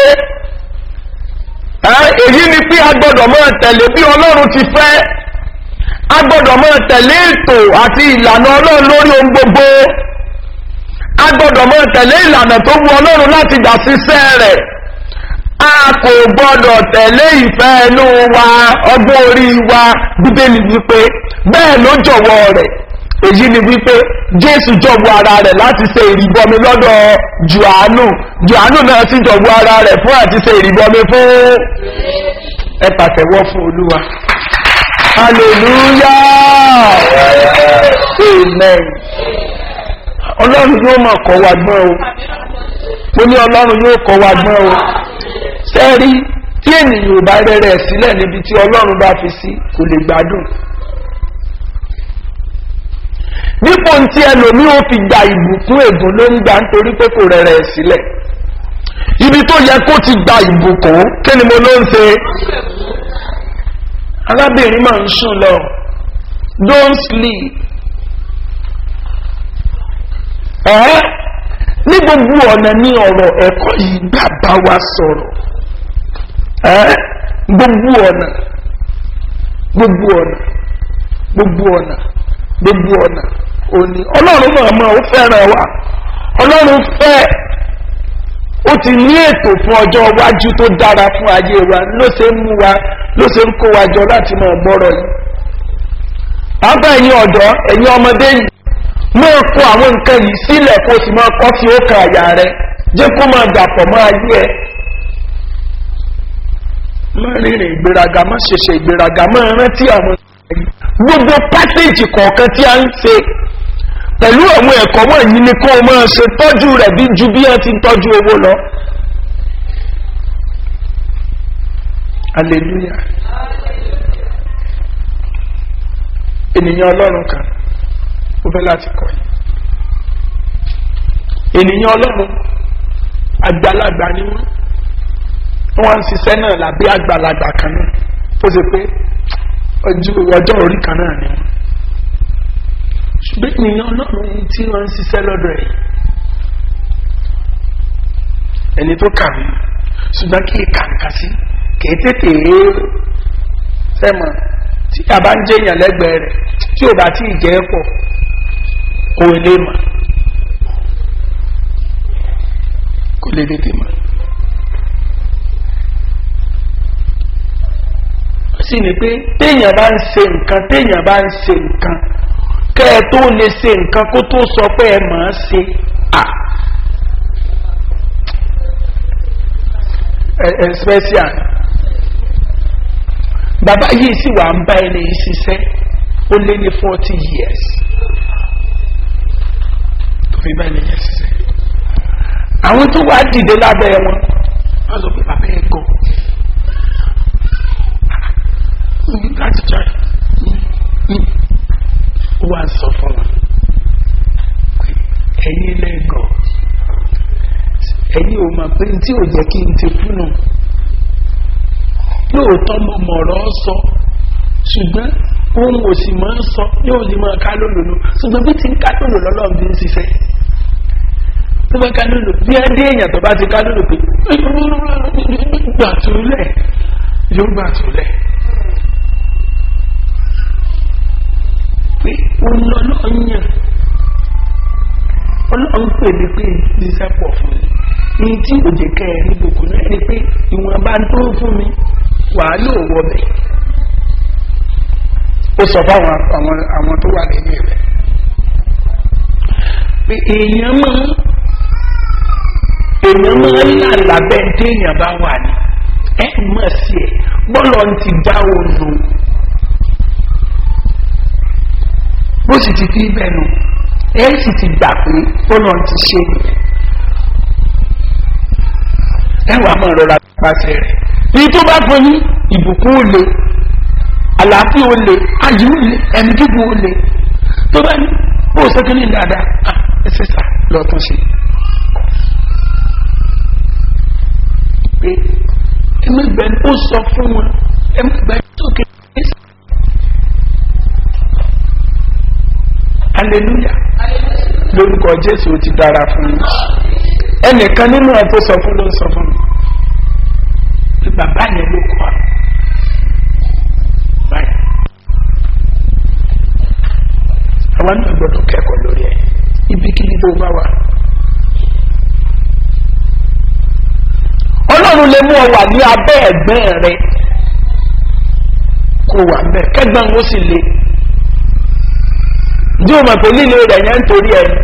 é èyí ni pé a gbọ́dọ̀ máa tẹ̀lé bí Ọlọ́run ti fẹ́ a gbọ́dọ̀ máa tẹ̀lé ètò àti ìlànà Ọlọ́run lórí ohun gbogbo a gbọ́dọ̀ máa tẹ̀lé ìlànà tó wu Ọlọ́run láti gbà síṣẹ́ rẹ̀ a kò gbọdọ̀ tẹ̀lé ìfẹ́ inú wa ọgbọ́n orí wa Bíbélì wípé bẹ́ẹ̀ ló jọ̀wọ́ rẹ̀ èyí ni wípé Jésù jọ̀wọ́ ara rẹ̀ láti ṣe ìrìbọmi lọ́dọ̀ Jòhánù Jòhánù náà sì jọ̀wọ́ ara rẹ̀ fún àti ṣe ìrìbọmi fún ẹ pàtẹ́wọ́ fún Olúwa hallelujah amen Ọlọ́run yóò máa kọ́ wa gbọ́n o mo ní Ọlọ́run yóò kọ́ wa gbọ́n o sẹ́rí tí ènìyàn ò bá rẹ̀rẹ̀ sílẹ̀ níbi tí Ọlọ́run bá fi sí kò lè gbádùn nípò tí ẹlòmí ó fi gba ìbùkún ègún ló ń gbà nítorí pé kò rẹ̀rẹ̀ sílẹ̀ ibi tó yẹ kó ti gba ìbùkún kí ni mo ló ń ṣe arábìnrin máa ń sùn lọ don't sleep ẹ́ ní gbogbo ọ̀nà ní ọ̀rọ̀ ẹ̀kọ́ yìí gbà bá wa sọ̀rọ̀ ẹ́ gbogbo ọ̀nà gbogbo ọ̀nà gbogbo ọ̀nà gbogbo ọ̀nà òní ọlọ́run náà mọ̀ ó fẹ́ràn wa ọlọ́run fẹ́ ó ti ní ètò fún ọjọ́ iwájú tó dára fún ayé wa ló ṣe ń mú wa ló ṣe ń kó wa jọ láti mọ̀ gbọ́rọ̀ yìí. bàbá ẹ̀yin ọ̀dọ́ ẹ̀yin ọmọdé yìí máa kó àwọn nǹkan yìí sílẹ̀ kó sì máa kọ́ sí ọkàn àyà rẹ jẹ́ kó máa dàpọ̀ mọ́ ayé ẹ̀. má rìnrìn ìgbéraga má ṣẹṣẹ ìgbéraga má rántí àwọn gbogbo pákéjì kọ̀ọ̀kan tí a ń ṣe pẹ̀lú àwọn ẹ̀kọ́ wọ̀nyí ni kó o máa ṣe tọ́jú rẹ̀ bí ju bí wọ́n ti ń tọ́jú owó lọ. hallelujah. ènìyàn ọlọ́run kan ó fẹ́ láti kọ́ yìí. ènìyàn ọlọ́run àgbàlagbà ni wọ́n wọ́n ń ṣiṣẹ́ náà lábẹ́ àgbàlagbà kan náà tó ṣe pé ọjọ́ orí kan náà ni wọ́n. ṣùgbọ́n ènìyàn ọlọ́run yìí tí wọ́n ń ṣiṣẹ́ lọ́dọ̀ ẹ̀ ẹni tó kàwé ṣùgbọ́n kí kàǹkà sí kì í tètè sẹ́mọ̀ tí a bá ń jẹ́yàn lẹ́gbẹ̀ẹ́ rẹ̀ tí ò bá tí ì jẹ́ pọ̀ kò lè mọ̀ kò lè tètè mọ̀. ó sì ní pé téèyàn bá ń ṣe nǹkan téèyàn bá ń ṣe nǹkan kẹ́ ẹ tó lè ṣe nǹkan kó tó sọ pé ẹ mọ̀ ọ́n ṣe à ẹ special. bàbá yìí sì wà ń bá ẹni yìí ṣiṣẹ́ ó lé ní forty years tó fi bá ẹni yẹn ṣiṣẹ́. àwọn tó wá dìde lábẹ́ wọn wọ́n sọ pé bàbá ẹ̀ gọ̀ láti jẹ́ ó wá sọ fún wọn ẹ̀yin lẹ́gọ̀ ẹ̀yin ò mọ̀ pé tí ò jẹ́ kí n ti kúnnù lóòótọ́ mo mọ̀rọ̀ sọ ṣùgbọ́n ohun ò sì máa ń sọ yóò sì máa ká lòlòlò ṣùgbọ́n bí ti ń ká lòlò lọ́lọ́run bí ń ṣiṣẹ́ tó bá ká lòlò bí ẹ dé èèyàn tó bá ti ká lòlò pé gbà tó lẹ̀ yóò gbà tó lẹ̀ pé ọlọ́run yàn ọlọ́run pè mí pé ṣiṣẹ́ pọ̀ fún mi ní tí òjè kẹrin gbogbo náà ni pé ìwọ̀n bá ń tó fún mi wàá lò wọbẹ̀. ó sọ fáwọn àwọn àwọn tó wà lẹ́yìn rẹ̀ pé èèyàn máa èèyàn máa ń là lábẹ́ téèyàn bá wà ní ẹ mọ̀ sí ẹ bọ́lọ̀ ń ti dá òun lò bó sì ti fi bẹ́ẹ̀ nù ẹ sì ti gbà pé bọ́lọ̀ ń ti ṣe nìyẹn ẹ wàá máa rọra pàṣẹ rẹ̀ ní tó bá fún yín ìbùkún ó le àlàáfíà ó le ayé ó le ẹni gígùn ó le tó bá ní bó sẹ́kẹ́ ní dáadáa à ẹsẹ̀ sà lọ́tún ṣe. pé ẹmẹgbẹ́ ó sọ fún wọn ẹmẹgbẹ́ tó kéde sí. hallelujah lórúkọ Jésù ti dára fún yín ẹnìkan nínú ẹ tó sọ fún ló ń sọ fún mi bàbá yẹn ló kọ́ báyìí àwọn náà gbọ́dọ̀ kẹ́kọ̀ọ́ lórí ẹ̀ ibikíbi tó bá wà. ọlọ́run lè mú ọ wà ní abẹ́ ẹ̀gbẹ́ rẹ kó wà bẹ́ẹ̀ kẹ́gbọ́n ó sì le jí o mọ̀ pé líle rẹ̀ yẹn ń torí ẹni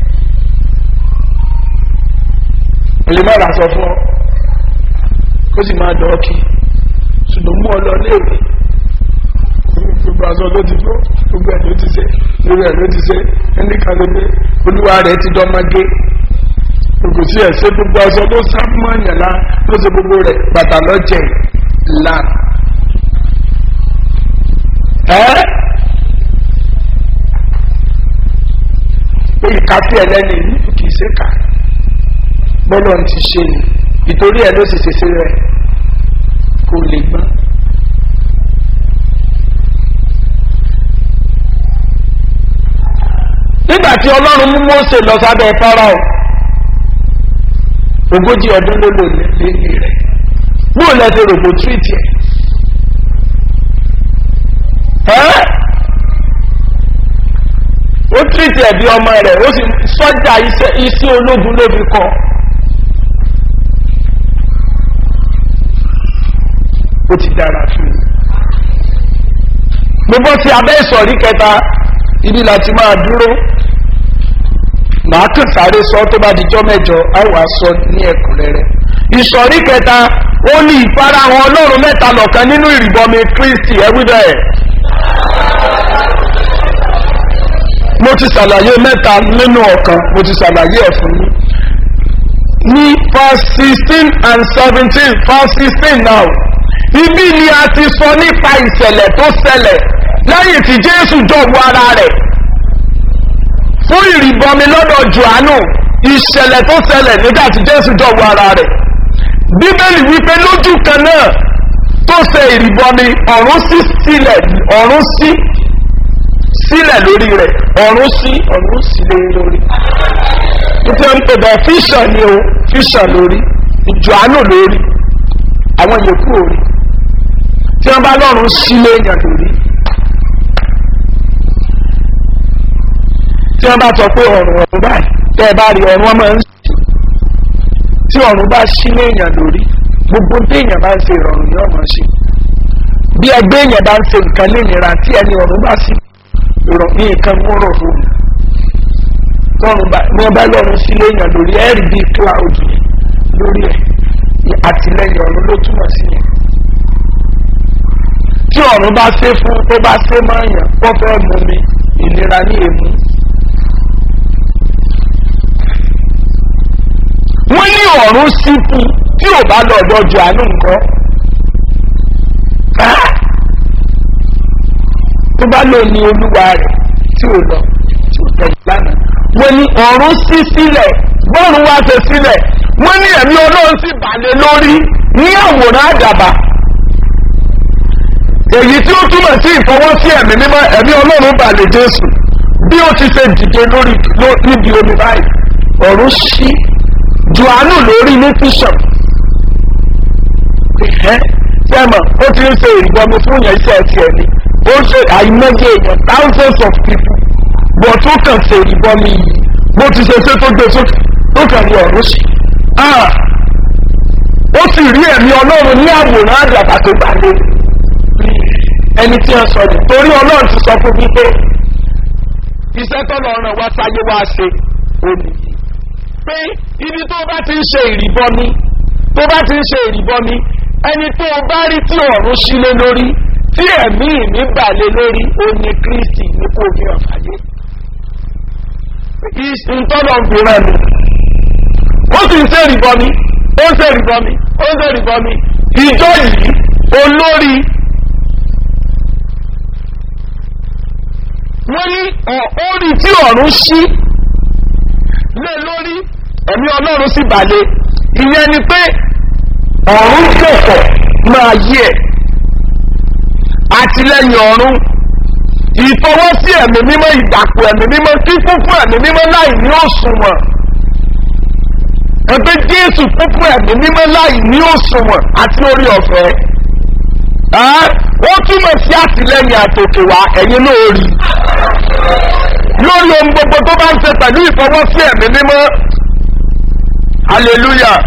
lè má ra sọ fún ọ ó sì máa dọ̀ ọ́ kí ṣùgbọ́n mú ọ lọ léèwé gbogbo aṣọ ló ti tó gbogbo ẹ̀ ló ti ṣe lórí ẹ̀ ló ti ṣe ẹni kan ló gbé olúwa rẹ̀ ti dọ́mọgé gbogbo sí ẹ̀ ṣe gbogbo aṣọ ló sá mọ́ ẹ̀yànlá ló ṣe gbogbo rẹ̀ bàtà lọ́jẹ̀ là ẹ́ ó ìka sí ẹlẹ́ni ìlú kì í ṣe kà bọ́lọ̀ ń ti ṣe ni ìtorí ẹ̀ ló sì ṣe sí rẹ̀ kò lè gbọ́n. nígbà tí ọlọ́run mú Mósè lọ sábẹ́ Fáráò ogójì ọdún ló lò lẹ́yìn rẹ̀ bóò lẹ́sẹ̀ rògbò tírìtì ẹ̀ ẹ́ ó tírìtì ẹ̀bí ọmọ rẹ̀ ó sì sọ́jà iṣẹ́ ológun lóbi kọ. ó ti dára fún un. gbogbo ti abẹ́ ìsọ̀rí kẹta ibi láti máa dúró màá kàn sáré sọ tó bá dijọ́ mẹ́jọ á wàá sọ ní ẹ̀kúnrẹ́rẹ́. ìsọ̀rí kẹta ó ní ìfarahàn ọlọ́run mẹ́ta lọ̀kan nínú ìrìbọmi kristi ẹ̀wí bẹ́ẹ̀. mo ti ṣàlàyé mẹ́ta nínú ọ̀kan mo ti ṣàlàyé ẹ̀ fún yín. ní verse sixteen and seventeen verse sixteen now ibi ni a ti sọ nípa ìṣẹ̀lẹ̀ tó ṣẹlẹ̀ lẹ́yìn tí jésù jọ̀wọ́ ara rẹ̀ fún ìrìbọmi lọ́dọ̀ johannu ìṣẹ̀lẹ̀ tó ṣẹlẹ̀ nígbà tí jésù jọ̀wọ́ ara rẹ̀ bíbélì wípé lójú kan náà tó ṣe ìrìbọmi ọ̀run sí sílẹ̀ ọ̀run sí sílẹ̀ lórí rẹ̀ ọ̀run sí ọ̀run sí lórí nítorí pé bẹ́ẹ̀ fíṣàn ni o fíṣàn lórí johannu lórí àwọn yòókù orí tí wọ́n bá lọ́run sí léèyàn lórí tí wọ́n bá sọ pé ọ̀run ọ̀run báyìí tẹ́ ẹ bá rí ọ̀run ọmọ ń sí tí ọ̀run bá sí léèyàn lórí gbogbo téèyàn bá ń ṣe ìrọ̀rùn ní ọmọ sí bí ẹgbẹ́ èèyàn bá ń ṣe nǹkan lénira tí ẹni ọ̀run bá sí ní nǹkan múrò fún mi tọ́run bá wọ́n bá lọ́run sí léèyàn lórí ẹ̀rí bíi cloud lórí ẹ̀ àtìlẹ́yìn ọ̀run ló túmọ̀ sí yẹn tí ọ̀run bá ṣe fún tó bá ṣe máa yàn kó fẹ́ mú mi ìnira ní èmú. wọ́n ní ọ̀run sí fún tí ò bá lọ́dọ̀ ju àánú nǹkan tó bá lò ní olúwa rẹ̀ tí ò lọ tí ò tẹ̀lé lánàá. wọ́n ní ọ̀run sí sílẹ̀ bọ́ọ̀rù wá ṣe sílẹ̀ wọ́n ní ẹ̀mí ọlọ́run sì bàlẹ̀ lórí ní àwòrán àdàbà èyí tí ó túmọ̀ sí ìfọwọ́sí ẹ̀mí mímọ́ ẹ̀mí ọlọ́run bàlẹ̀ jésù bí ó ti ṣe dìde lórí níbi omi báyìí ọ̀run sí johannu lórí ní fíṣàn ẹ̀ sẹ́mọ̀ ó ti ń ṣe ìgbọ́mi fún yẹn iṣẹ́ ti ẹ̀mí ó ṣe àìmọye èèyàn thousands of people but ó kàn ṣe ìgbọ́mi yìí bó ti ṣe ṣe tó gbé sókè ó kàn ní ọ̀run sí ó sì rí ẹ̀mí ọlọ́run ní àwòrán àdàbà tó gbàlẹ̀ ẹni tí wọ́n sọ ní torí ọlọ́run ti sọ fún mi pé iṣẹ́ tọ́lọ̀ ọ̀ràn wá sáyé wá ṣe òní pé ibi tó bá ti ń ṣe ìrìbọmi tó bá ti ń ṣe ìrìbọmi ẹni tó bá rí tí ọ̀run sílé lórí tí ẹ̀mí ìní gbàlẹ̀ lórí òní kristi ní kò ní ọ̀fàyè ìtọ́lọ̀ ń fi rẹ̀ mi ó sì ń ṣe ìrìbọmi ó ń ṣe ìrìbọmi ó ń ṣe ìrìbọmi ìjọ yìí olórí wọ́n ní orí tí ọ̀run sí lé lórí ẹ̀mí ọlọ́run sì bàlẹ̀ ìyẹn ni pé ọ̀run kẹ̀kọ̀ máa yí ẹ̀ àtìlẹ́yìn ọ̀run ìfọwọ́sí ẹ̀mí mímọ́ ìdàpọ̀ ẹ̀mí mímọ́ kíkún fún ẹ̀mí mímọ́ láì ní òṣùwọ̀n ẹgbẹ́ jésù kún fún ẹ̀mí mímọ́ láì ní òṣùwọ̀n àti orí ọ̀fẹ́ ó túmọ̀ sí àtìlẹ́yìn àtòkè wá ẹ̀yin náà rí lórí ohun gbogbo tó bá ń ṣe pẹ̀lú ìfọwọ́sí ẹ̀mí mímọ́ hallelujah.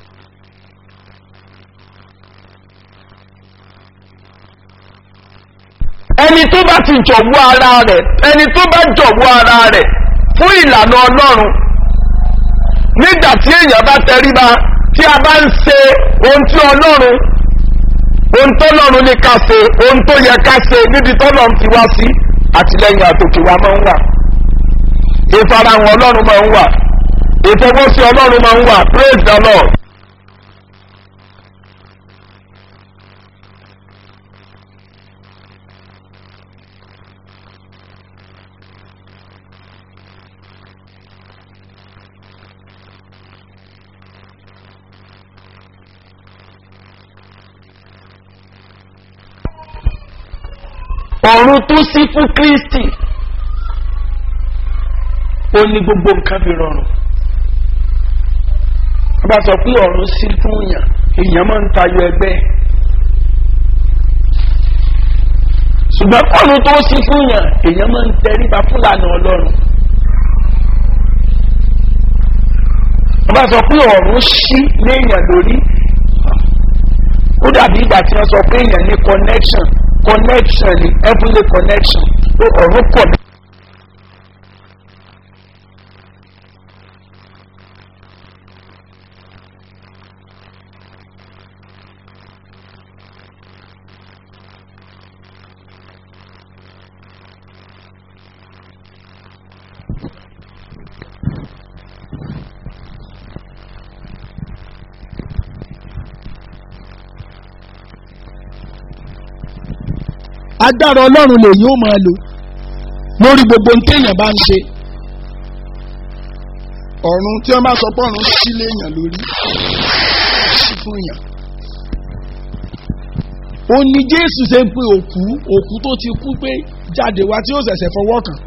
ẹni tó bá ti jọ̀wọ́ ara rẹ̀ ẹni tó bá jọ̀wọ́ ara rẹ̀ fún ìlànà ọlọ́run nígbà tí èèyàn bá tẹríba tí a bá ń ṣe ohun tí ọlọ́run ohun tó lọ́run ní ká ṣe ohun tó yẹ ká ṣe níbi tọ́lọ́run ti wá sí àtìlẹ́yìn àtòkè wa máa ń wà ìfarahàn ọlọ́run máa ń wà ìfọwọ́sí ọlọ́run máa ń wà praise the lord. ọ̀run tó sí fún kristi ó ní gbogbo nǹkan fi rọrùn wọ́n bá sọ pé ọ̀run sí fún yàn èèyàn máa ń tayọ ẹgbẹ́ ṣùgbọ́n ọ̀run tó sí fún yàn èèyàn máa ń tẹríba fúlànà ọlọ́run bá sọ pé ọ̀run ṣí léèyàn lórí ó dàbí ìgbà tí wọ́n sọ pé èèyàn ní connection connection ní heavenly connection tó ọ̀run pọ̀ ní. agbára ọlọ́run lè yóò máa lò lórí gbogbo ní téèyàn bá ń ṣe ọ̀run tí wọ́n bá sọ pé ọ̀run sí léèyàn lórí sí fún yàn. ó ní Jésù ṣe ń pe òkú òkú tó ti kú pé jáde wá tí ó ṣẹ̀ṣẹ̀ fọwọ́ kàn.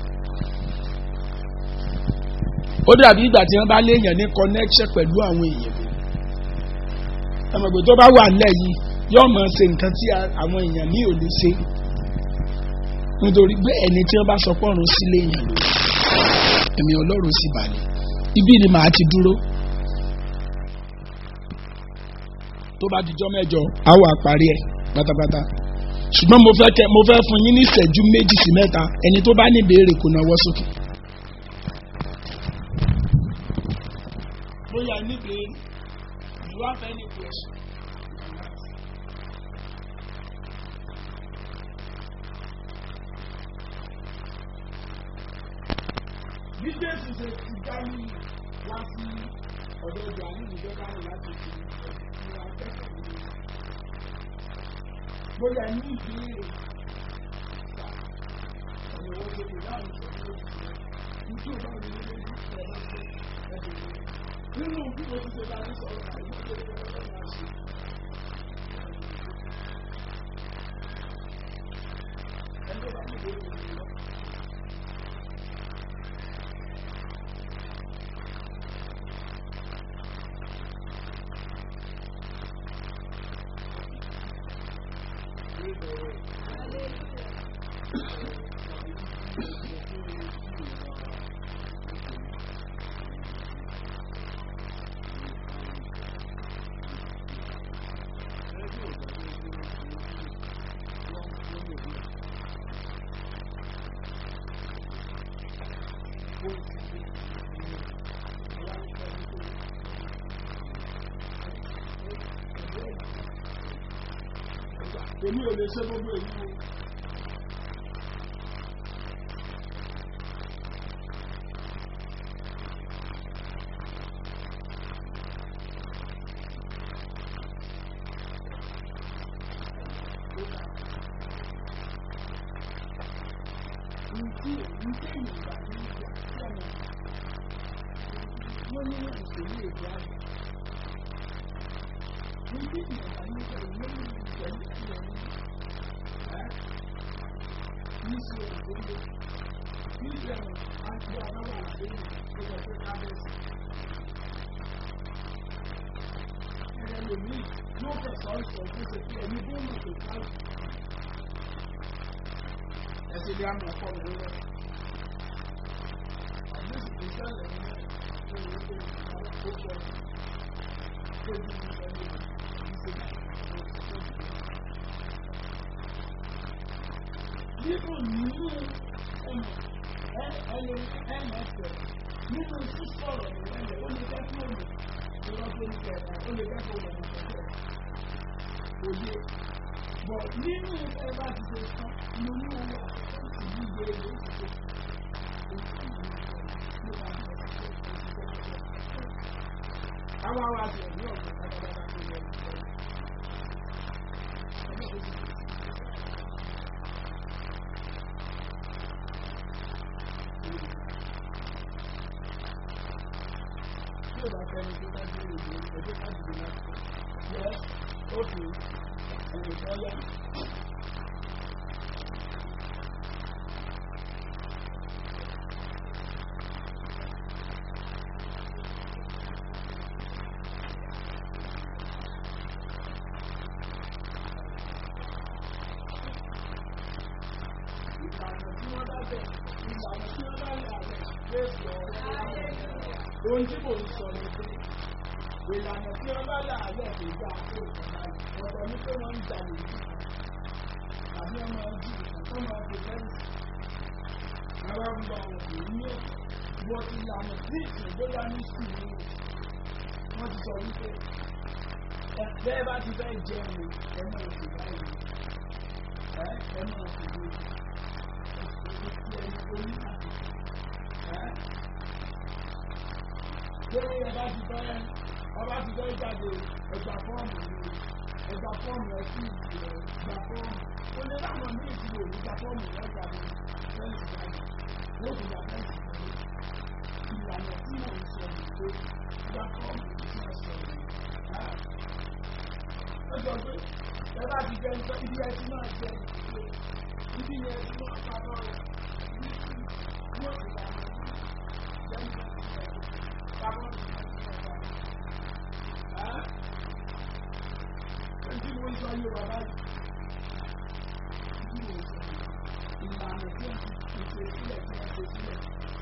ó dàbí ìgbà tí wọ́n bá léèyàn ní connection pẹ̀lú àwọn èèyàn. ẹ̀mọ̀gbẹ̀ tó bá wà nílẹ̀ yìí yóò máa ṣe nǹkan tí àwọn èèyàn ní ò lè ṣe nítorí pé ẹni tí wọ́n bá sọ pọ́nrún sílé yẹn lò ẹ̀mí Ọlọ́run sì balẹ̀ ibi ni màá ti dúró tó bá dijọ́ mẹ́jọ á wà parí ẹ̀ pátápátá ṣùgbọ́n mo fẹ́ kẹ́ mo fẹ́ fún yín ní ìṣẹ́jú méjì sí mẹ́ta ẹni tó bá ní ìbéèrè kó nawọ́ sókè. bóyá ní ìbéèrè you have any question. bí Jésù ṣe ti dání wá sí ọ̀dọ̀ ìjọ àníbi ìjọba rẹ̀ láti ṣe ìṣúra akẹ́kọ̀ọ́ nínú bóyá ní ìbéèrè ṣá ọ̀nà owó tó lè láàrín ìṣòro ìṣòro ìṣòro bá mi lé ní ìṣòro ẹ̀dùn nínú bí mo ti ṣe bá ní sọ̀rọ̀ àìsí tó lè lọ́wọ́ máa ṣe. ẹni tó bá ní ìbéèrè ìṣòro lọ. Èmi ò lè ṣe gbogbo èyí o. Ntí ntí ìgbà ní ìgbà tí ọmọ wọn ní ìṣòro èdè àgbà. Ntí ìgbà ní ìgbà ní ìgbà ní ìgbà ní níṣẹ́ ìgbòho níṣẹ́ àti àbáwọ̀ àdéhùn tó lọ sí kábẹ́sì. Ẹlòmíì yóò fẹ̀sọ̀ ìsọ̀ tó ṣe pé ẹni bóòlù tó káàlù. Ẹsẹ̀ bí a mọ̀ ọkọ mi lọ́wọ́. Àdéhùn tó ṣẹlẹ̀ ní ẹ̀rọ ìgbé ìgbàlá tó pọ̀ tó ní ìṣẹ̀lẹ̀ ìṣẹ̀lẹ̀ nínú nínú ẹmọ ẹ ẹlẹ ẹmọ ẹsẹ nínú sísọ̀rọ̀ ìrẹ̀lẹ̀ ó lè jẹ́ kí òun tó lọ sí ìjẹ ẹ̀ka ó lè jẹ́ kí òun ọmọ ìṣẹ̀lẹ̀ òye bọ̀ nínú ẹ bá ti ṣe sán mo ní owó àti gbígbé ilé ìṣẹ̀lẹ̀ àwọn àwọn àti ẹ̀mí ọ̀gbìn pátápátá tó yẹ ohun tí kò ń sọ ní pé ìlànà tí wọ́n bá là á lẹ̀ tó gbà tó ìjọba ọ̀dọ̀ ní pé wọ́n ń jalè yìí tàbí wọ́n máa ń jí ìtàn tó máa fi fẹ́ǹsì. Ara ń gba àwọn òbí ní wọ́n ti lànà tí ìṣèjọba ní sùúrù wọ́n ti sọ wípé bẹ́ẹ̀ bá ti fẹ́ jẹun ẹ máa fi báyìí ẹ ẹ máa fi bí ti ẹni orí àti ẹ lórí ẹ bá ti fẹ́ ọba ti fẹ́ jáde ẹgbà fọ́ọ̀mù ni ẹgbà fọ́ọ̀mù ẹ sí ẹgbà fọ́ọ̀mù ó lé láwọn ní ìdílé ìgbà fọ́ọ̀mù lọ́jà ní fẹ́ǹsì jáde yóò fi gbà fẹ́ǹsì jáde ìlànà tí mò ń sọ ní pé ìgbà fọ́ọ̀mù tí wọ́n sọ ní lọ́jọ́ pé ẹ bá ti jẹ́ nípa ibi ẹtí náà jẹ́ ìdílé ibi yẹn tí wọ́n pa lọ́rọ̀ ní kí wọ́n ti bá wọn jẹ́ nípa ìdílé pamọ́ ní ìdílé ọ̀gá. Ẹjí mo ń sọ yé wa báyìí. Ẹjí mo ń sọ ìlànà tí wọ́n ti ṣe sílẹ̀ tí wọ́n ṣe sílẹ̀.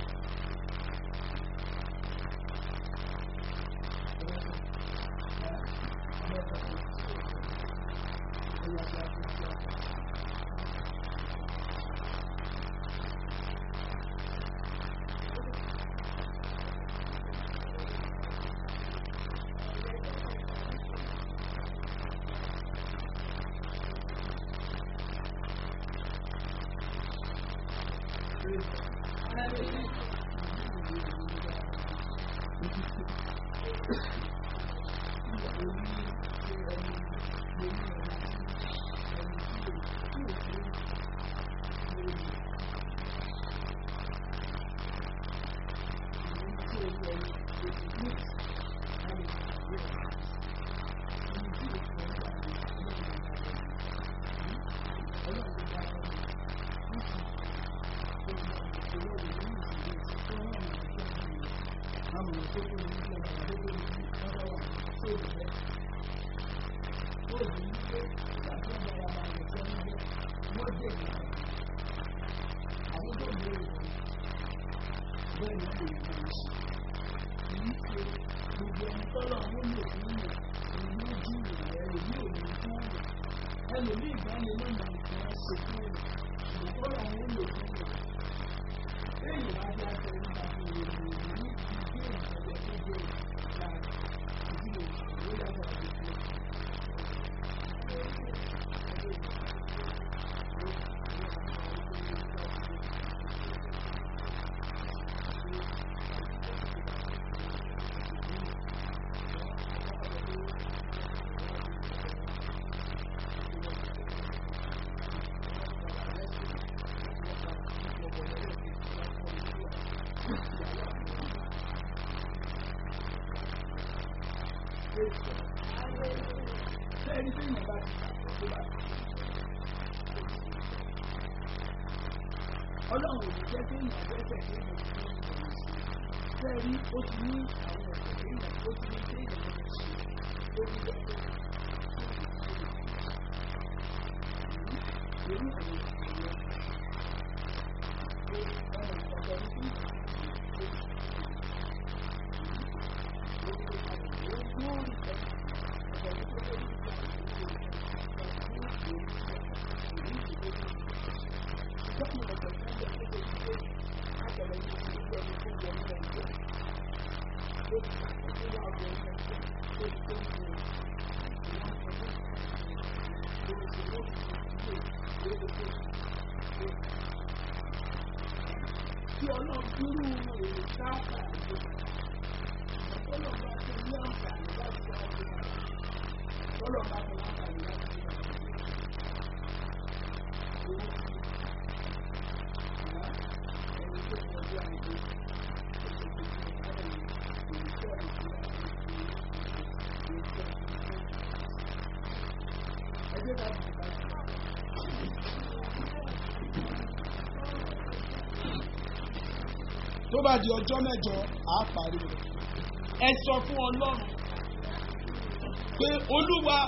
Ọlọ́run ò ní jẹ́ kí èèyàn gbẹ́sẹ̀ kí èèyàn ti ní ìròyìn sí i. Bẹ́ẹ̀ ni ó ti ní àwọn ẹ̀sẹ̀ èèyàn ó ti ní kí èèyàn lè ṣe ó ní jẹ́ pé irú àwọn ìṣòro ọ̀nà ọ̀dọ̀ ní kí tí ọlọ́run irú èrè sáàpà ìjọba ọlọ́run bá tó ní àǹfààní láti wá sí ọlọ́run bá tó láǹfààní láti wá sí owó sí ẹni tó ń wọlé àìdè ẹgbẹ́ bá ti bá ti tó bá di ọjọ́ mẹ́jọ á parí rẹ̀ ẹ sọ fún ọlọ́run pé olúwa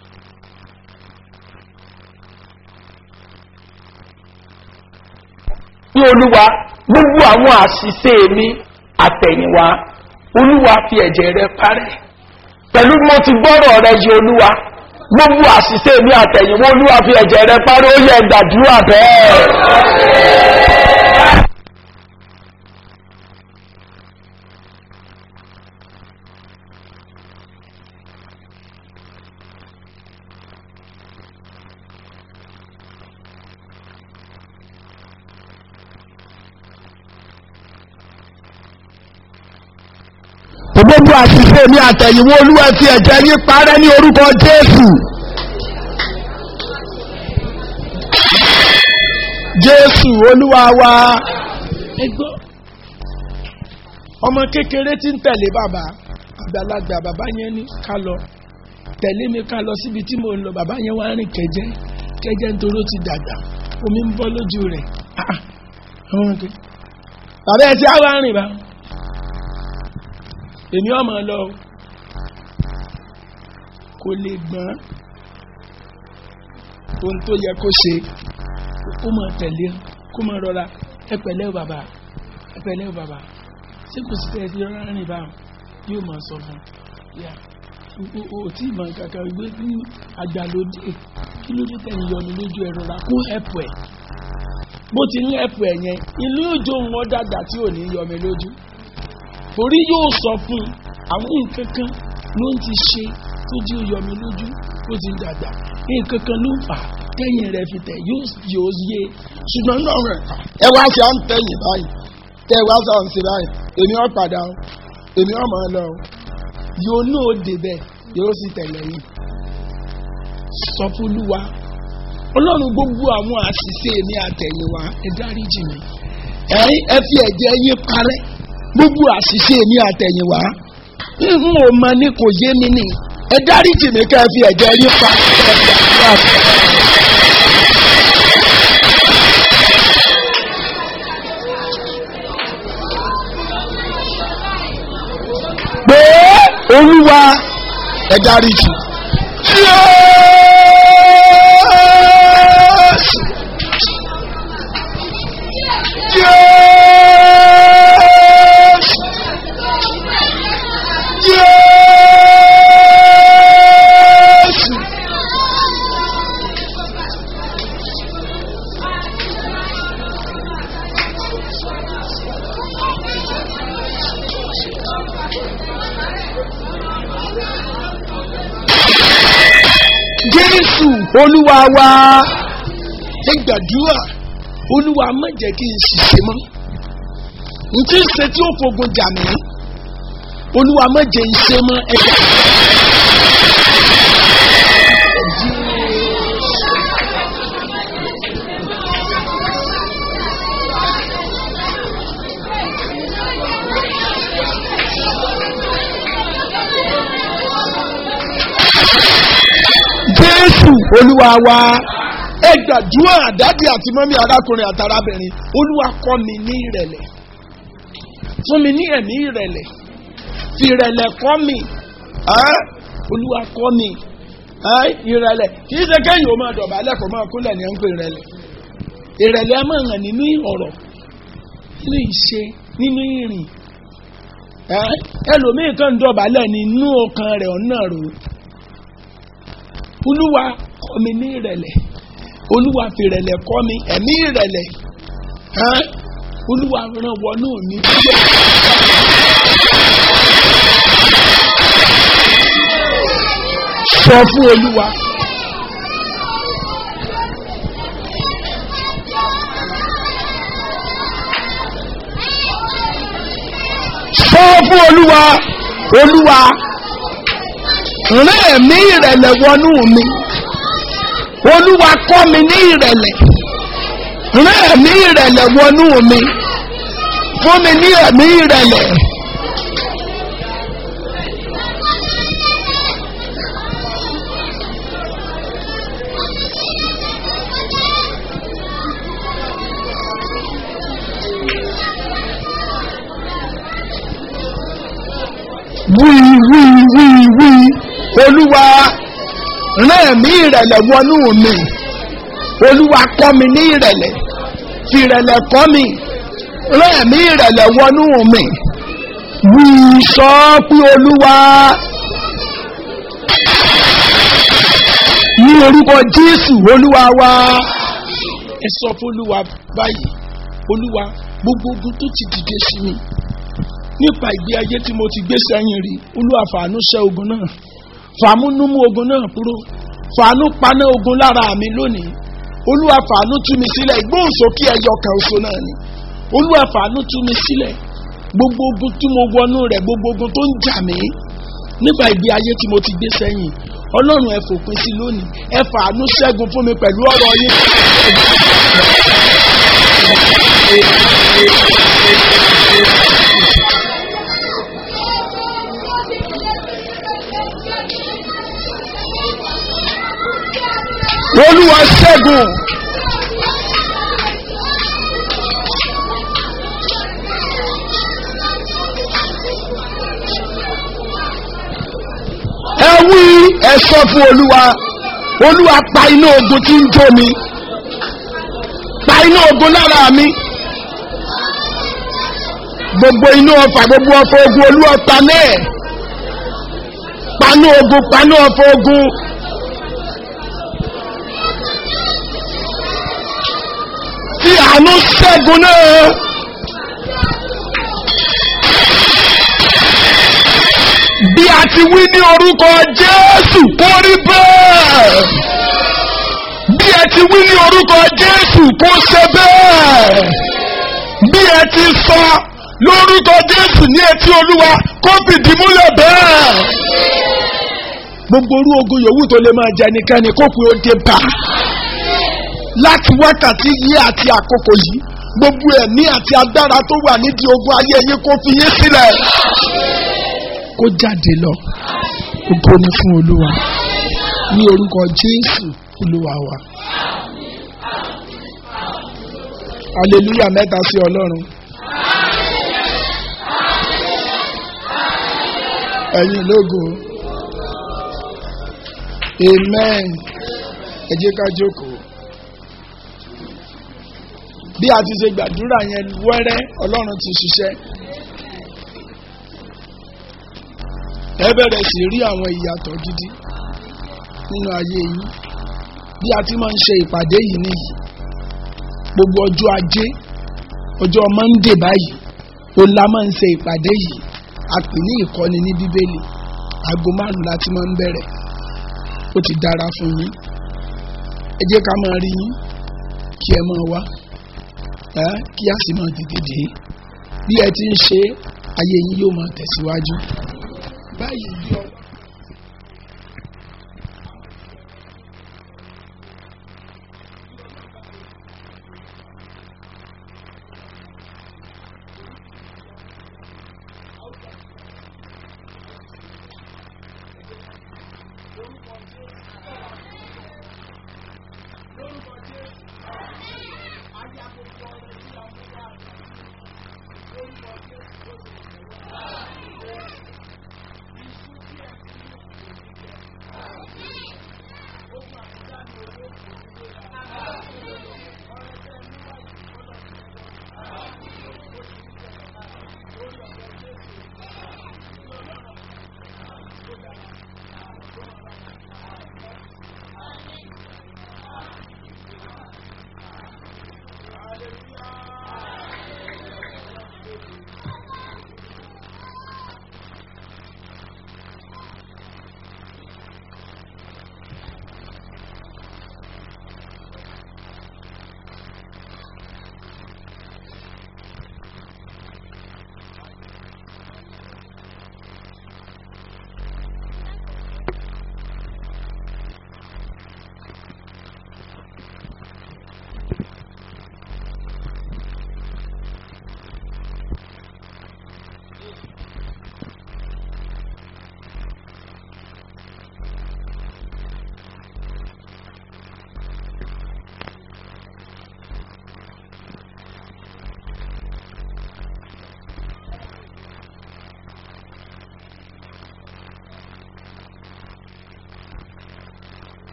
ní olúwa gbogbo àwọn àṣìṣe mi àtẹ̀yìnwá olúwa fi ẹ̀jẹ̀ rẹ parẹ́ pẹ̀lú mo ti gbọ́rọ̀ rẹ yìí olúwa gbogbo àṣìṣe mi àtẹ̀yìnwó olúwa fi ẹ̀jẹ̀ rẹ parí ó yẹ gbàdúrà bẹ́ẹ̀. gbogbo àṣìṣe mi àtẹ̀yìnwó olúwa fi ẹ̀jẹ̀ yín parẹ́ ní orúkọ jésù. jésù olúwa wa. ẹgbọ́ ọmọ kékeré tí ń tẹ̀lé bàbá àgbàlagbà bàbá yẹn ní ká lọ tẹ̀lé mi ká lọ síbi tí mò ń lọ bàbá yẹn wá rìn kẹjẹ kẹjẹ nítorí ó ti dàgbà omi ń bọ́ lójú rẹ̀ bàbá ẹ̀ tí a wá rìn bá èmi ọmọ lọ kò lè gbọ́n ohun tó yẹ kó ṣe kó mọ̀ tẹ̀lé kó mọ̀ rọra ẹ pẹ̀lẹ́ o bàbá ẹ pẹ̀lẹ́ o bàbá ṣé kò sí tẹ̀sí rọra rìn báwọn yóò mọ̀ sọ fún yà o tí ìmọ̀ kankan gbé ní àgbàlódé kí ló dé tẹ̀yìn yọnu lójú ẹ rọra kó ẹ̀pù ẹ̀ bó ti ní ẹ̀pù ẹ̀ yẹn ìlú òjò wọn dàgbà tí ò ní yọmi lójú torí yóò sọ fún àwọn nǹkan kan ló ń ti ṣe tó jí ó yọmi lójú ó ti ń dàgbà nǹkan kan ló ń fà tẹ́yìn rẹ̀ fi tẹ̀ yóò yé ṣùgbọ́n náà rẹ̀ ẹ wá ṣe à ń tẹ̀yìn báyìí tẹ́ ẹ wá sọ ń ṣe báyìí èmi ọ̀ padà o èmi ọ̀ máa lọ o yóò ní òde bẹ́ẹ̀ yóò sì tẹ̀lé yìí sọ fún Olúwa Ọlọ́run gbogbo àwọn àṣìṣe mi àtẹ̀yìnwá ẹ dáríjì mi ẹ fi ẹ̀jẹ̀ yín parẹ́ gbogbo àṣìṣe mi àtẹ̀yìnwá n ò mọ ní kò yé mi ní ẹ dáríjì mi ká ẹ fi ẹ̀jẹ̀ yín parẹ́. pé Olúwa ẹ dáríjì. Jésù Olúwa wa ẹ gbàdúrà Olúwa má jẹ́ kí n ṣìṣe mọ́ n tí ń ṣe tí ó fogun jà mí Olúwa má jẹ́ n ṣe mọ́ ẹ Jésù Olúwa wa ẹ gbàdúrà dádì àti mọ́mí arákùnrin àtàrábìnrin Olúwa kọ́ mi ní ìrẹ̀lẹ̀ fún mi ní ẹ̀mí ìrẹ̀lẹ̀ fi ìrẹ̀lẹ̀ kọ́ mi Olúwa kọ́ mi ìrẹ̀lẹ̀ kì í ṣe kéyìn ó máa dọ̀bálẹ̀ kó máa kúnlẹ̀ ní ẹ̀ ń pè ìrẹ̀lẹ̀ ìrẹ̀lẹ̀ máa hàn nínú ọ̀rọ̀ nínú ìṣe nínú ìrìn ẹlòmíì kan dọ̀bálẹ̀ nínú ọkàn rẹ̀ ọ̀nà rò Olúwa kọ́ mi ní ìrẹ̀lẹ̀ Olúwa fi ìrẹ̀lẹ̀ kọ́ mi ẹ̀mí ìrẹ̀lẹ̀ Olúwa ràn wọnú mi sílẹ̀. Sọ fún Olúwa. Sọ fún Olúwa Olúwa rán ẹ̀mí ìrẹ̀lẹ̀ wọnú mi Olúwa kọ́ mi ní ìrẹ̀lẹ̀ rán ẹ̀mí ìrẹ̀lẹ̀ wọnú mi fún mi ní ẹ̀mí ìrẹ̀lẹ̀. wí wí wí wí Olúwa rán ẹ̀mí ìrẹ̀lẹ̀ wọnú mi Olúwa kọ́ mi ní ìrẹ̀lẹ̀ fi ìrẹ̀lẹ̀ kọ́ mi rán ẹ̀mí ìrẹ̀lẹ̀ wọnú mi wí sọ pé Olúwa ní orúkọ Jésù olúwa wa. ẹ sọ fún olúwa báyìí, olúwa gbogbo ogun tó ti dìde sí mi nípa ìgbé ayé tí mo ti gbé sẹ́yìn rí, olúwa fàánú ṣẹ́ ogun náà, fàánú mú ogun náà kúrò, fàánú paná ogun lára mi lónìí, olúwa fàánú tú mi sílẹ̀. ìgbóhùnsókè ẹyọ kan oṣù náà ni, olúwa fàánú tú mi sílẹ̀. gbogbo ogun tí mo wọnú rẹ̀, gbogbo ogun tó ń jà mí nípa ìgbé ayé tí mo ti gbé sẹ́yìn, ọlọ́run ẹ fòpin sí lónìí, ẹ fàánú ṣẹ́gun fún mi pẹ̀lú ọ̀rọ̀ yín. olúwa ṣẹ́gun. ẹ wí, ẹ sọ fún olúwa, olúwa pa iná ogun tí ń jó mi, pa iná ogun lára mi, gbogbo iná ọfà, gbogbo ọfà ogun, olúwa pa náà, paná ogun, paná ọfà ogun. tí àánú ṣẹ́gun náà. bí a ti wí ní orúkọ Jésù kó rí bẹ́ẹ̀. bí ẹ ti wí ní orúkọ Jésù kó ṣe bẹ́ẹ̀. bí ẹ ti sọ lórúkọ Jésù ní etí Olúwa kó fìdí múlẹ̀ bẹ́ẹ̀. gbogbo orú ogun yòówù tó lè máa jẹ ẹnikẹ́ni kó pé ó dé bá. láti wákàtí yìí àti àkókò yìí, gbogbo ẹ̀mí àti agbára tó wà nídìí ogun ayé yín kó fi yín sílẹ̀. kó jáde lọ. Ògo ni fún Olúwa ní orúkọ Jésù Olúwa wa. Hallelujah mẹ́ta sí Ọlọ́run. Ẹ̀yin lógo. Amen. Ẹ jẹ́ ká jókòó. Bí a ti ṣe gbàdúrà yẹn wẹ́rẹ́, Ọlọ́run ti ṣiṣẹ́. Ẹ bẹ̀rẹ̀ sí rí àwọn ìyàtọ̀ gidi nínú ayé yín. Bí a ti máa ń ṣe ìpàdé yìí nìyí. Gbogbo ọjọ́ Ajé, ọjọ́ Monday báyìí, òun la máa ń ṣe ìpàdé yìí. A pè ní ìkọ́ni ní Bíbélì. Aago márùn-ún la ti máa ń bẹ̀rẹ̀. Ó ti dára fún yín. Ẹ jẹ́ ká máa rí yín kí ẹ máa wá. Ẹ kí a sì máa tètè dé. Bí ẹ ti ń ṣe, ayé yín yóò máa tẹ̀síwájú. Báyìí bí ọ.